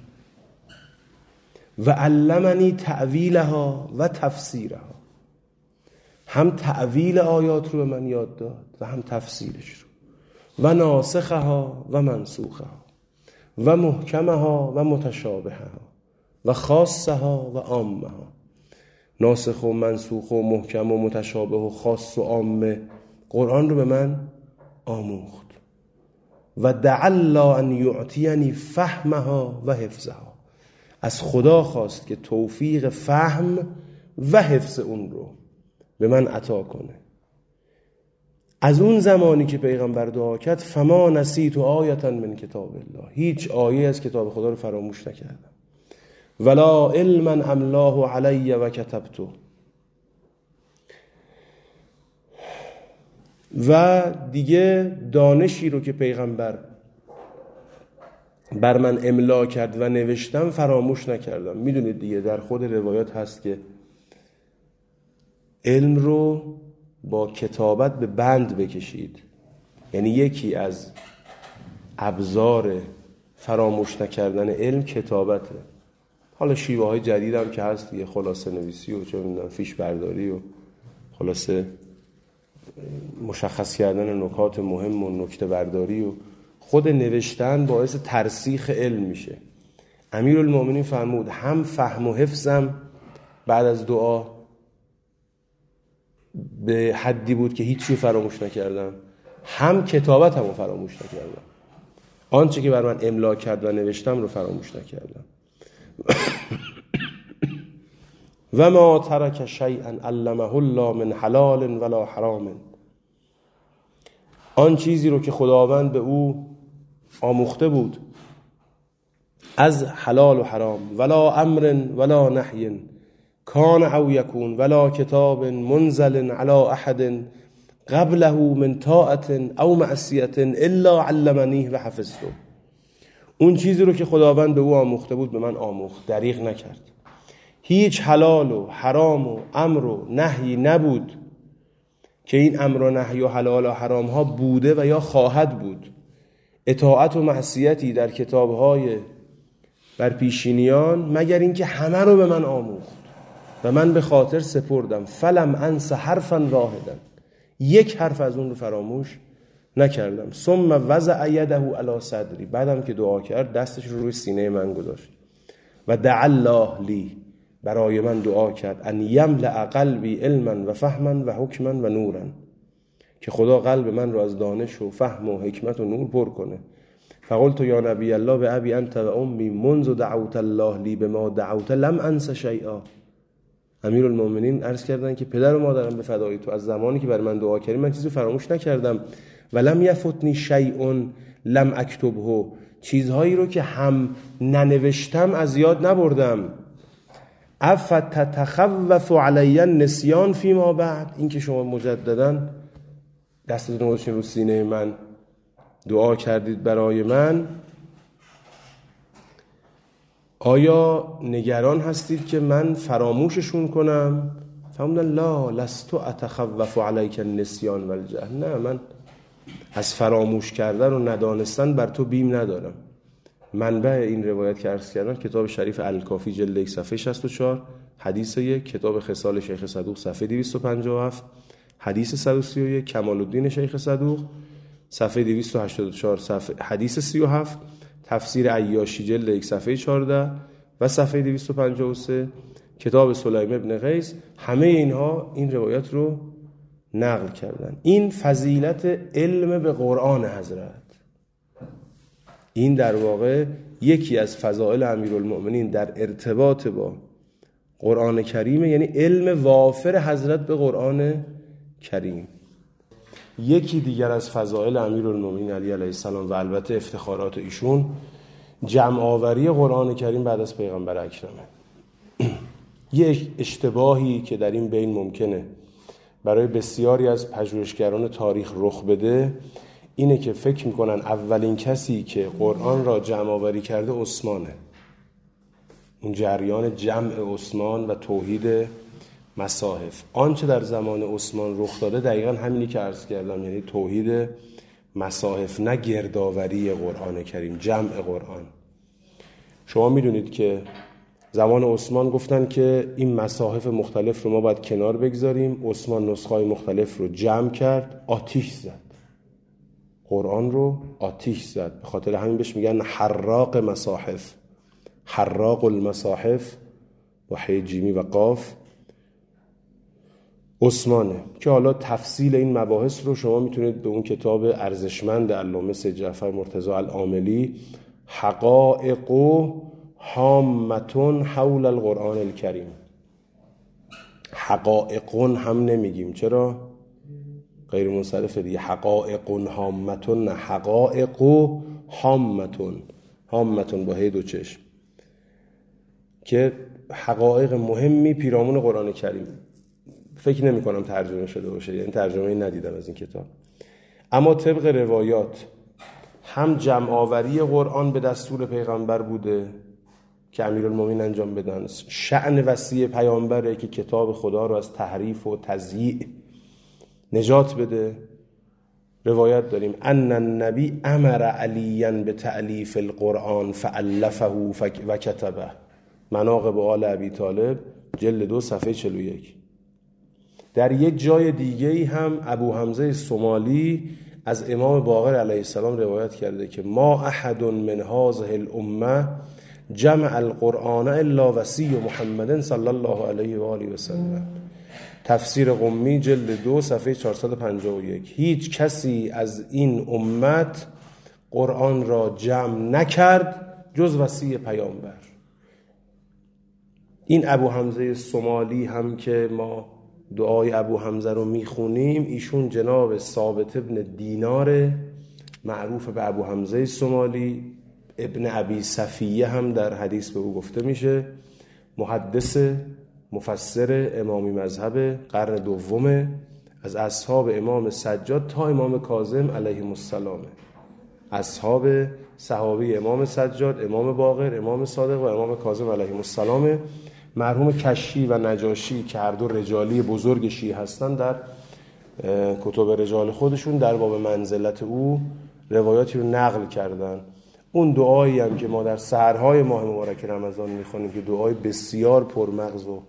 و علمنی تعویلها و تفسیرها، هم تعویل آیات رو به من یاد داد و هم تفسیرش رو. و ناسخها و منسوخها و محکمها و متشابهها و خاصها و عامها. ناسخ و منسوخ و محکم و متشابه و خاص و عامه قرآن رو به من آموخت. و دعا الله ان یعطینی فهمها و حفظها، از خدا خواست که توفیق فهم و حفظ اون رو به من عطا کنه. از اون زمانی که پیغمبر دعا کرد فما نسیت آیة من کتاب الله، هیچ آیه از کتاب خدا رو فراموش نکردم. ولا علما املاه علی و کتبته، و دیگه دانشی رو که پیغمبر بر من املا کرد و نوشتم فراموش نکردم. میدونید دیگه در خود روایات هست که علم رو با کتابت به بند بکشید، یعنی یکی از ابزار فراموش نکردن علم کتابته. حالا شیوه های جدید هم که هست دیگه، خلاصه نویسی و چه میدونم فیش برداری و خلاصه مشخص کردن نکات مهم و نکته برداری و خود نوشتن باعث ترسیخ علم میشه. امیرالمومنین فرمود هم فهم و حفظم بعد از دعا به حدی بود که هیچی فراموش نکردم، هم کتابتم رو فراموش نکردم، آنچه که بر من املا کرد و نوشتم رو فراموش نکردم. و ما ترک شیئا علمه الله من حلال ولا حرام، آن چیزی رو که خداوند به او آموخته بود از حلال و حرام، ولا امر ولا نهی کان او یکون ولا کتاب منزل علی احد قبله من طاعت او معصیت الا علمنیه و حفظته، اون چیزی رو که خداوند به او آموخته بود به من آموخت، دریغ نکرد. هیچ حلال و حرام و امر و نهی نبود که این امر و نهی و حلال و حرام ها بوده و یا خواهد بود، اطاعت و معصیتی در کتابهای بر پیشینیان، مگر اینکه همه رو به من آموخت و من به خاطر سپردم. فلم انس حرفا واحدا، یک حرف از اون رو فراموش نکردم. ثم وضع یده علی صدری، بعدم که دعا کرد دستش رو روی سینه من گذاشت. و دعا الله لی، برای من دعا کرد، ان یملأ قلبی علما و فهما و حکما و نورا، که خدا قلب من رو از دانش و فهم و حکمت و نور پر کنه. فقلت یا نبی الله به ابی انت و امی منذ دعوت الله لی بما دعوت لم انس شیئا. امیرالمومنین عرض کردن که پدر و مادرم به فدای تو، از زمانی که برای من دعا کردی من چیزی فراموش نکردم. ولم یفتنی شیء لم اکتبه، چیزهایی رو که هم ننوشتم از یاد نبردم. افتتخوف علی النسیان فیما بعد، این که شما مجددا دستتون رو گذاشتین رو سینه من دعا کردید برای من، آیا نگران هستید که من فراموششون کنم؟ فرمودن لا لست اتخوف علیک النسیان و الجهل، نه من از فراموش کردن و ندانستن بر تو بیم ندارم. منبع این روایت که عرض کردن کتاب شریف الکافی جلد 1 صفحه 64، حدیث 1، کتاب خصال شیخ صدوق صفحه 257، حدیث 131، کمال الدین شیخ صدوق صفحه 284، صفحه حدیث 37، تفسیر عیاشی جلد 1 صفحه 14 و صفحه 253، کتاب سلیم ابن قیس. همه اینها این روایت رو نقل کردن. این فضیلت علم به قرآن حضرت، این در واقع یکی از فضائل امیرالمؤمنین در ارتباط با قرآن کریم، یعنی علم وافر حضرت به قرآن کریم. یکی دیگر از فضائل امیرالمؤمنین علی علیه السلام و البته افتخارات ایشون، جمع آوری قرآن کریم بعد از پیغمبر اکرمه. یک اشتباهی که در این بین ممکنه برای بسیاری از پژوهشگران تاریخ رخ بده اینه که فکر میکنن اولین کسی که قرآن را جمع آوری کرده عثمانه. اون جریان جمع عثمان و توحید مصاحف، آنچه در زمان عثمان رخ داده دقیقاً همینی که عرض کردم، یعنی توحید مصاحف، نه گردآوری قرآن کریم، جمع قرآن. شما میدونید که زمان عثمان گفتن که این مصاحف مختلف رو ما باید کنار بگذاریم. عثمان نسخه‌های مختلف رو جمع کرد، آتیش زد، قرآن رو آتیش زد. به خاطر همین بهش میگن حراق مصاحف، حراق المصاحف با حی جیمی و قاف عثمانه. که حالا تفصیل این مباحث رو شما میتونید به اون کتاب ارزشمند علامه سید جعفر مرتضی العاملی، حقائق هامتون حول القرآن الکریم، حقائقون هم نمیگیم، چرا؟ غیر منصرفه دیگه. حقائق هامتون، نه حقائق هامتون، هامتون با هی دو چشم، که حقایق مهمی پیرامون قرآن کریم. فکر نمی کنم ترجمه شده باشه، یعنی ترجمه ندیدم از این کتاب. اما طبق روایات هم جمع آوری قرآن به دستور پیغمبر بوده که امیرالمومنین انجام بدن، شأن وصی پیامبره که کتاب خدا رو از تحریف و تضییع نجات بده. روایت داریم ان النبی امر علیا به تألیف القرآن فألفه و کتبه، مناقب آل ابی طالب جلد 2 صفحه 41. در یک جای دیگه هم ابو حمزه صومالی از امام باقر علیه السلام روایت کرده که ما احد من هذه الامه جمع القرآن الا وصی محمد صلی الله علیه و آله و سلم. تفسیر قمی جلد 2 صفحه 451. هیچ کسی از این امت قرآن را جمع نکرد جز وصی پیامبر. این ابو حمزه صومالی هم که ما دعای ابو حمزه رو میخونیم، ایشون جناب ثابت ابن دینار معروف به ابو حمزه صومالی، ابن ابی صفیه هم در حدیث به او گفته میشه، محدث مفسر امامی مذهب قرن دومه، از اصحاب امام سجاد تا امام کاظم علیهم السلام، اصحاب صحابه امام سجاد، امام باقر، امام صادق و امام کاظم علیهم السلام. مرحوم کشی و نجاشی که هر دو رجالی بزرگ شیعه هستند، در کتب رجال خودشون در باب منزلت او روایاتی رو نقل کردن. اون دعایی هم که ما در سحرهای ماه مبارک رمضان میخونیم که دعای بسیار پرمغز و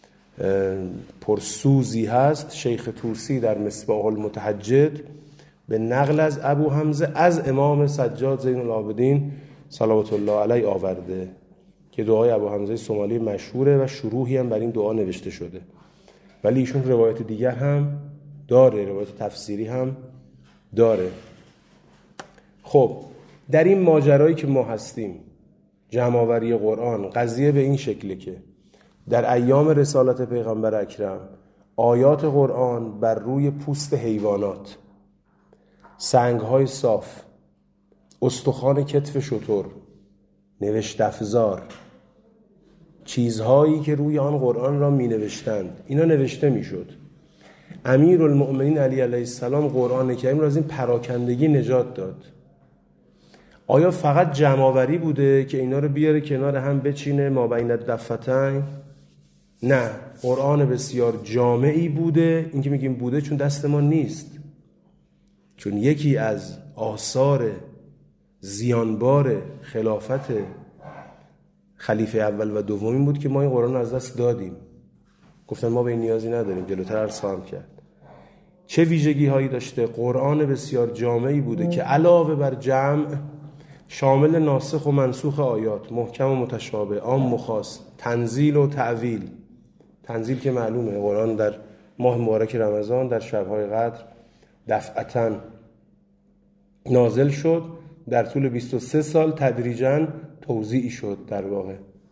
پرسوزی هست، شیخ طوسی در مصباح المتهجد به نقل از ابو حمزه از امام سجاد زین العابدین صلوات الله علیه آورده که دعای ابو حمزه صومالی مشهوره و شروحی هم بر این دعا نوشته شده. ولی ایشون روایت دیگر هم داره، روایت تفسیری هم داره. خب در این ماجرایی که ما هستیم، جمع‌آوری قرآن، قضیه به این شکله که در ایام رسالت پیغمبر اکرم آیات قرآن بر روی پوست حیوانات، سنگ‌های صاف، استخوان کتف شتر، نوشت افزار، چیزهایی که روی آن قرآن را می نوشتند، اینا نوشته می شد. امیرالمؤمنین علی علیه السلام قرآن کریم را از این پراکندگی نجات داد. آیا فقط جمع‌آوری بوده که اینا رو بیاره کنار هم بچینه ما بین الدفتین؟ نه، قرآن بسیار جامعی بوده. این که میگیم بوده چون دست ما نیست، چون یکی از آثار زیانبار خلافت خلیفه اول و دومی بود که ما این قرآن از دست دادیم. گفتن ما به این نیازی نداریم، جلوتر عرض خواهم کرد. چه ویژگی هایی داشته؟ قرآن بسیار جامعی بوده که علاوه بر جمع شامل ناسخ و منسوخ آیات، محکم و متشابه، عام و خاص، تنزیل و تعویل. تنزیل که معلومه قرآن در ماه مبارک رمضان در شب‌های قدر دفعتاً نازل شد، در طول 23 سال تدریجاً توزیع شد. در واقع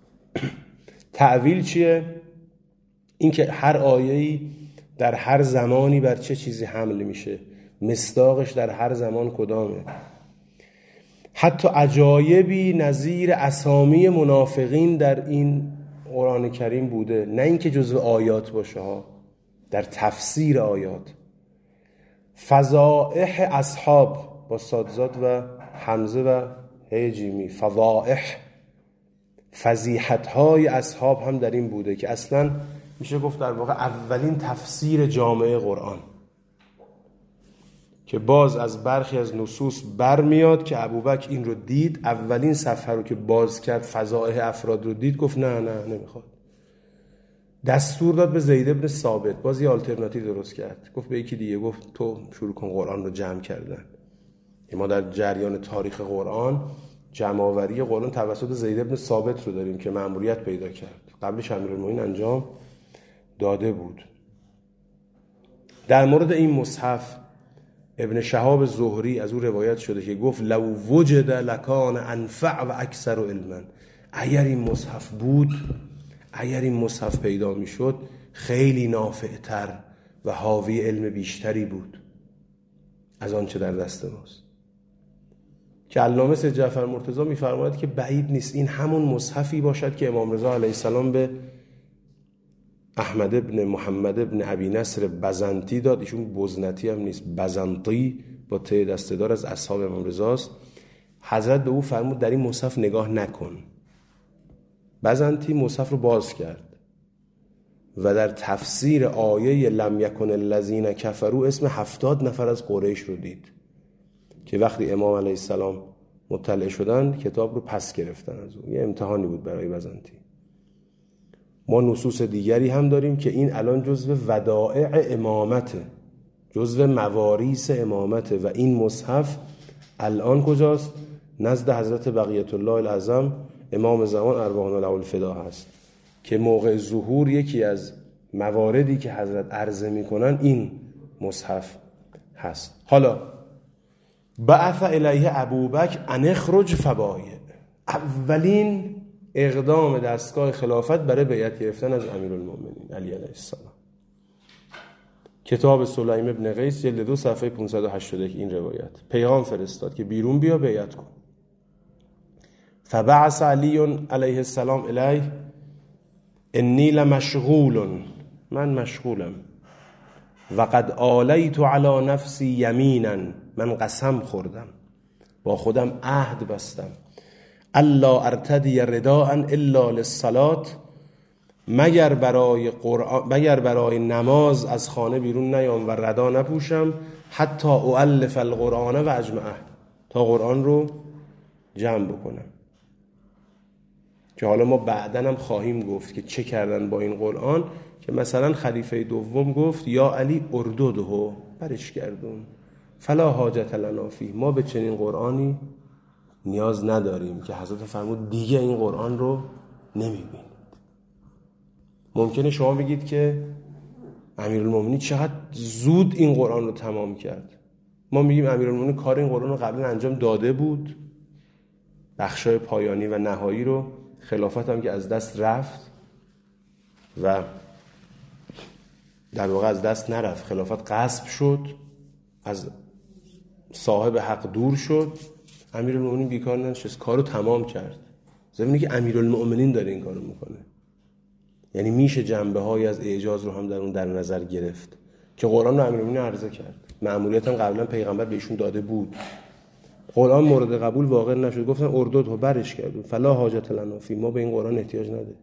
تعویل چیه؟ این که هر آیه‌ای در هر زمانی بر چه چیزی حمل میشه، مصداقش در هر زمان کدامه. حتی عجایبی نظیر اسامی منافقین در این قرآن کریم بوده، نه اینکه جزو آیات باشه ها، در تفسیر آیات. فضائح اصحاب با صادزاد و حمزه و هی جیمی، فضائح، فضیحت‌های اصحاب هم در این بوده که اصلاً میشه گفت در واقع اولین تفسیر جامعه قرآن، که باز از برخی از نصوص برمیاد که ابوبکر این رو دید، اولین صفحه رو که باز کرد فضائح افراد رو دید، گفت نه نمیخواد. دستور داد به زید بن ثابت، باز یه آلترناتیو درست کرد، گفت به یکی دیگه، گفت تو شروع کن قرآن رو جمع کردن. ما در جریان تاریخ قرآن جمع‌آوری قرآن توسط زید بن ثابت رو داریم که مأموریت پیدا کرد، قبلش امیرالمومنین انجام داده بود. در مورد این مصحف ابن شهاب زهری از او روایت شده که گفت لو وجد لکان انفع و اکثر علما. اگر این مصحف بود، اگر این مصحف پیدا میشد، خیلی نافعتر و حاوی علم بیشتری بود. از آنچه در دست ماست. که علامه سید جعفر مرتضی می‌فرماید که بعید نیست این همون مصحفی باشد که امام رضا علیه السلام به احمد ابن محمد ابن ابی نصر بزنطی داد. ایشون بزنطی هم نیست، بزنطی با ت دسته‌دار از اصحاب امام رضا است. حضرت به او فرمود در این مصحف نگاه نکن. بزنطی مصحف رو باز کرد و در تفسیر آیه لم یکن الذین کفروا اسم 70 نفر از قریش رو دید که وقتی امام علیه السلام مطلع شدن کتاب رو پس گرفتن از اون. یه امتحانی بود برای بزنطی. ما نصوص دیگری هم داریم که این الان جزو ودائع امامته، جزو مواریث امامته و این مصحف الان کجاست؟ نزد حضرت بقیت الله العظم امام زمان ارواحنا له الفدا هست که موقع ظهور یکی از مواردی که حضرت عرضه میکنن این مصحف هست. حالا بعث الیه ابوبکر ان اخرج فبایع، اولین اقدام دستگاه خلافت برای بیعت گرفتن از امیرالمؤمنین علی علیه السلام. کتاب سلیم ابن قیس جلد 2 صفحه 581 این روایت. پیغام فرستاد که بیرون بیا بیعت کن. فبعث علی علیه السلام الیه انی لمشغول، من مشغولم، و قد آلیت علی نفسی یمینا، من قسم خوردم، با خودم عهد بستم، الا ارتدی رداء الا للصلاة، مگر برای نماز از خانه بیرون نیام و ردا نپوشم، حتی اؤلف القرآن و اجمعه، تا قرآن رو جمع بکنم. که حالا ما بعدن هم خواهیم گفت که چه کردن با این قرآن، که مثلا خلیفه دوم گفت یا علی اردده، برش گردون، فلا حاجت لنا فیه، ما به چنین قرآنی نیاز نداریم. که حضرت فرمود دیگه این قرآن رو نمیبینید. ممکنه شما بگید که امیرالمومنین چقدر زود این قرآن رو تمام کرد. ما میگیم امیرالمومنین کار این قرآن رو قبلا انجام داده بود، بخشای پایانی و نهایی رو، خلافت هم که از دست رفت و در واقع از دست نرفت، خلافت غصب شد، از صاحب حق دور شد، امیرالمومنین بیکار ننشست، کارو تمام کرد. زمینی که امیرالمومنین داره این کارو میکنه، یعنی میشه جنبه‌های از اعجاز رو هم در اون در نظر گرفت که قرآن رو امیرالمومنین عرضه کرد. مأموریت هم قبلا پیغمبر بهشون داده بود. قرآن مورد قبول واقع نشد، گفتن اردود ها، برش کردون، فلا حاجت لنا فیه، ما به این قرآن احتیاج نداریم.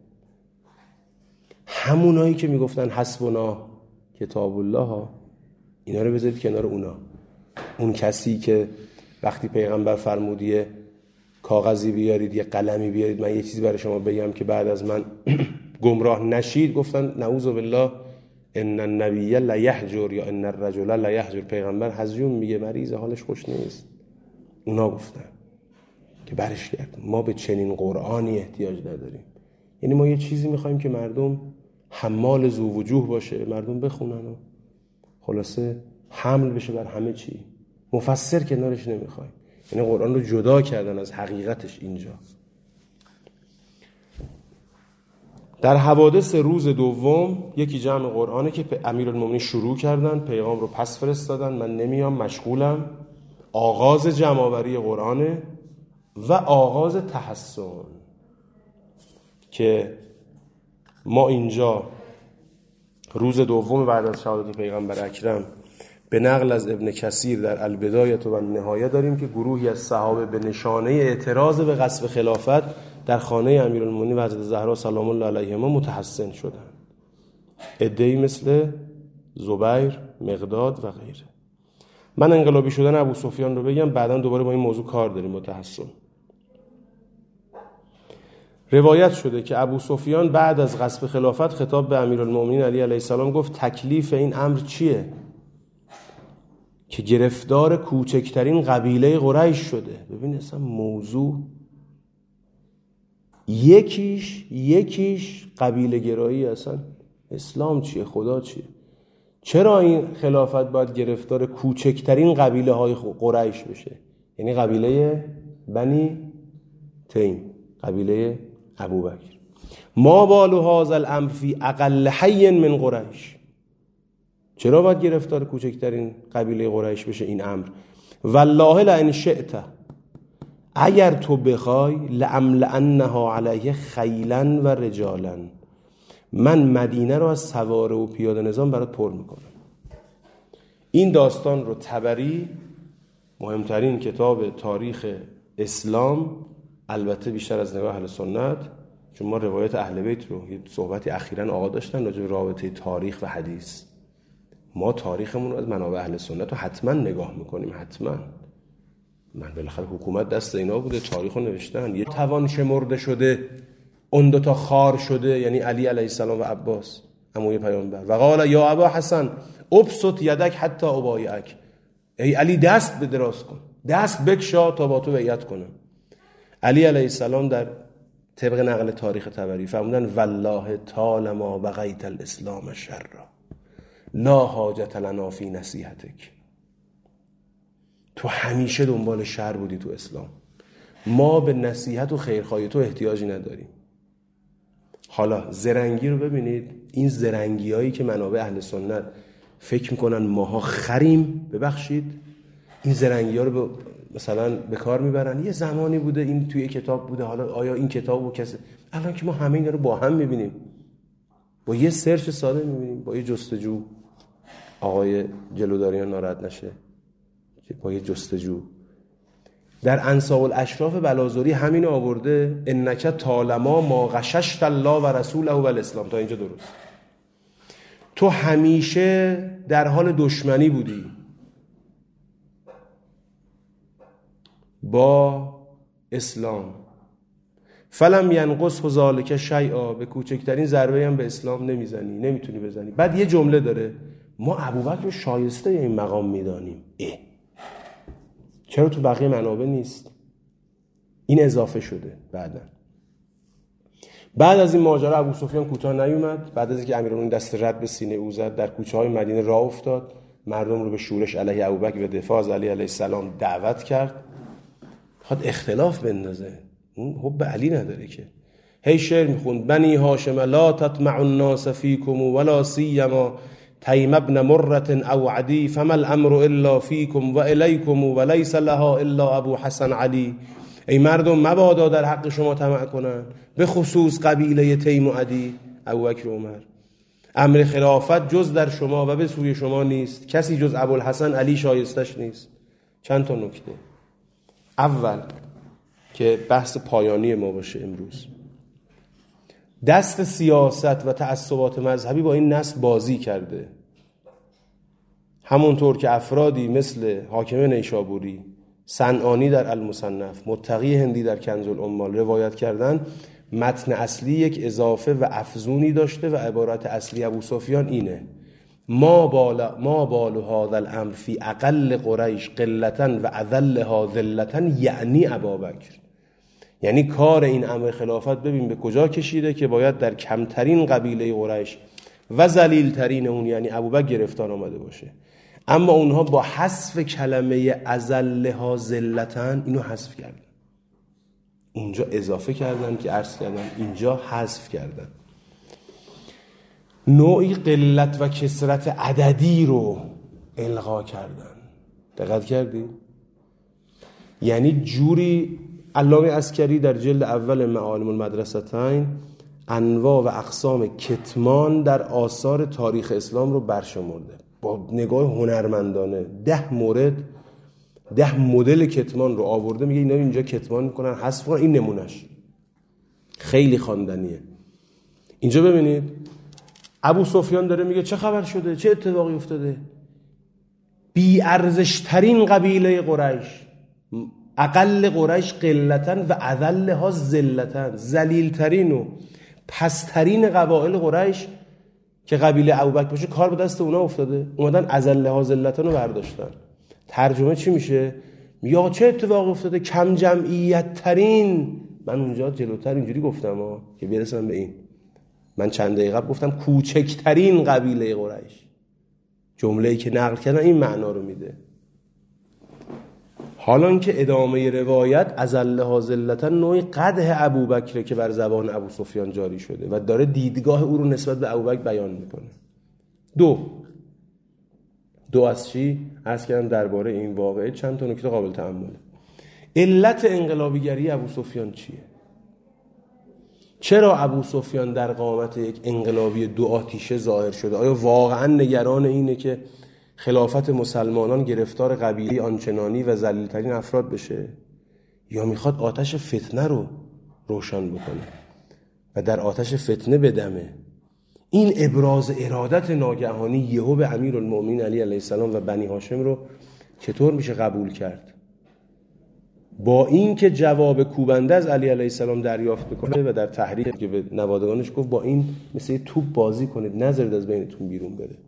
همونایی که میگفتن حسبنا کتاب الله ها، اینا رو بذارید کنار اونا. اون کسی که وقتی پیغمبر فرمودیه کاغذی بیارید، یه قلمی بیارید، من یه چیزی برای شما بگم که بعد از من گمراه نشید، گفتن نعوذ بالله ان النبی لا یهجر یا ان الرجل لا یهجر، پیغمبر هجوم میگه، مریض، حالش خوش نیست. اونا گفتن که برش گردون، ما به چنین قرآنی احتیاج نداریم. یعنی ما یه چیزی میخوایم که مردم حمال ذو وجوه باشه، مردم بخونن و خلاصه حمل بشه بر همه چی. مفسر کنارش نمیخوایم. یعنی قرآن رو جدا کردن از حقیقتش. اینجا در حوادث روز دوم یکی جمع قرآنه که امیرالمومنین شروع کردن، پیغام رو پس فرستادن، من نمیام، مشغولم. آغاز جمع‌آوری قرآنه و آغاز تحسن که ما اینجا روز دوم بعد از شهادت پیغمبر اکرم به نقل از ابن کثیر در البدایه و النهایه داریم که گروهی از صحابه به نشانه اعتراض به غصب خلافت در خانه امیرالمومنین و حضرت زهرا سلام الله علیهما متحسن شدند. عده‌ای مثل زبیر، مقداد و غیره. من انقلابی شدن ابو سفیان رو بگم، بعداً دوباره با این موضوع کار داریم. متحسن روایت شده که ابو سفیان بعد از غصب خلافت خطاب به امیرالمومنین علی علیه السلام گفت تکلیف این امر چیه که گرفتار کوچکترین قبیله قریش شده. ببین اصلا موضوع یکیش قبیله گرایی، اصلا اسلام چیه، خدا چیه، چرا این خلافت باید گرفتار کوچکترین قبیله های قریش بشه؟ یعنی قبیله بنی تیم، قبیله ابوبکر. ما بال هذا الامر فی اقل حی من قریش، چرا باید گرفتار کوچکترین قبیله قریش بشه این امر؟ والله لئن شئت، اگر تو بخوای، لأملأنها علیه خیلا و رجالا، من مدینه رو از سواره و پیاده نظام برات پر میکنم. این داستان رو طبری، مهمترین کتاب تاریخ اسلام، البته بیشتر از نگاه اهل سنت، چون ما روایت اهل بیت رو یه صحبتی اخیراً آقا داشتن راجع به رابطه تاریخ و حدیث، ما تاریخمون رو از منابع اهل سنت رو حتما نگاه میکنیم. حتما من بالاخره حکومت دست اینا بوده، تاریخ رو نوشتن. یه توان شمرده شده، اون دوتا خار شده، یعنی علی علیه السلام و عباس عموی پیامبر. و قال یا ابا حسن ابسط یدک حتی ابایعک، ای علی دست به دراز کن، دست بکشا تا با تو بیعت کنم. علی علیه السلام در طبق نقل تاریخ طبری فرمودن والله طالما بقیت الاسلام شر لا حاجت لنا فی نصیحتک، تو همیشه دنبال شر بودی تو اسلام، ما به نصیحت و خیرخواهی تو احتیاجی نداریم. حالا زرنگی رو ببینید، این زرنگی هایی که منابع اهل سنت فکر میکنن ماها خریم، ببخشید این زرنگی ها رو مثلا به کار میبرن. یه زمانی بوده این توی کتاب بوده، حالا آیا این کتاب رو کسی، الان که ما همه اینا رو با هم میبینیم، با یه سرچ ساده میبینیم، با یه جستجو، آقای جلوداریان ناراحت نشه، با یه جستجو در انساب الاشراف بلازوری همین آورده، انک طالما ما غششت الله و رسوله و الاسلام. تا اینجا درست. تو همیشه در حال دشمنی بودی با اسلام، فلم ینقص ذالک شیئا، به کوچکترین ضربه هم به اسلام نمیزنی، نمیتونی بزنی. بعد یه جمله داره، ما ابوبکر رو شایسته این مقام میدانیم. چرا تو بقیه منابع نیست؟ این اضافه شده بعد از این ماجرا ابو سفیان کوتاه نیومد. بعد از اینکه امیرالمومنین دست رد به سینه او زد، در کوچه های مدینه راه افتاد، مردم رو به شورش علیه ابوبکر و دفاع از علی علیه السلام دعوت کرد. خود اختلاف بندازه، اون حب علی نداره که. هی شعر میخوند بنی هاشم لا تطمع الناس فیکم ولا سیما تیم ابن مرة او عدی فما الامر الا فیکم و الیکم و لیس لها الا ابو حسن علی. ای مردم مبادا در حق شما طمع کنن، به خصوص قبیله تیم و عدی، ابوبکر و عمر. امر خلافت جز در شما و به سوی شما نیست، کسی جز ابوالحسن علی شایستش نیست. چند تا نکته. اول که بحث پایانی ما باشه امروز، دست سیاست و تعصبات مذهبی با این نسل بازی کرده. همونطور که افرادی مثل حاکم نیشابوری، صنعانی در المصنف، متقی هندی در کنز العمال روایت کردن، متن اصلی یک اضافه و افزونی داشته و عبارت اصلی ابو سفیان اینه: ما بال هذا الامر فی اقل قریش قلتا و اذلها ذلتا یعنی ابابکر. یعنی کار این امر خلافت ببین به کجا کشیده که باید در کمترین قبیله قریش و ذلیل‌ترین اون یعنی ابوبکر گرفتار آمده باشه. اما اونها با حذف کلمه اذلها ذلتا اینو حذف کردن، اونجا اضافه کردن که عرض کردن، اینجا حذف کردن. نوعی قلت و کثرت عددی رو الغا کردن. دقت کردی؟ یعنی جوری علامه عسکری در جلد اول معالم المدرستین انواع و اقسام کتمان در آثار تاریخ اسلام رو برشمرده با نگاه هنرمندانه. 10 مدل کتمان رو آورده، میگه اینا اینجا کتمان میکنن، حذف کنن. این نمونش خیلی خواندنیه. اینجا ببینید ابو سفیان داره میگه چه خبر شده، چه اتفاقی افتاده. بی ارزش ترین قبیله قریش، اقل قریش قلتن و اذلها ذلتن، ذلیل ترین و پسترین قبایل قریش که قبیله ابوبکر باشه، کار به دست اونا افتاده، اومدن اذلها ذلتن رو برداشتن. ترجمه چی میشه؟ میگه چه اتفاقی افتاده؟ کم جمعیت ترین. من اونجا جلوتر اینجوری گفتم که برسم به این، من چند دقیقه قبل گفتم کوچکترین قبیله قریش. جمله‌ای که نقل کردن این معنا رو میده. حالان که ادامه روایت اذلها ذلتن نوعی قدح ابوبکر که بر زبان ابو سفیان جاری شده و داره دیدگاه او رو نسبت به ابوبکر بیان میکنه. 2. دو از چی؟ عرض کردم درباره این واقعه چند تا نکته قابل تأمله. علت انقلابیگری ابو سفیان چیه؟ چرا ابو سفیان در قامت یک انقلابی دو آتیشه ظاهر شده؟ آیا واقعا نگران اینه که خلافت مسلمانان گرفتار قبیله آنچنانی و ذلیل‌ترین افراد بشه، یا میخواد آتش فتنه رو روشن بکنه و در آتش فتنه بدمه؟ این ابراز ارادت ناگهانی یهو به امیرالمومنین علی علیه السلام و بنی هاشم رو چطور میشه قبول کرد؟ با این که جواب کوبنده از علی علیه السلام دریافت میکنه و در تحریک که به نوادگانش گفت با این مثل توپ بازی کنید، نذارید از بینتون بیرون بره.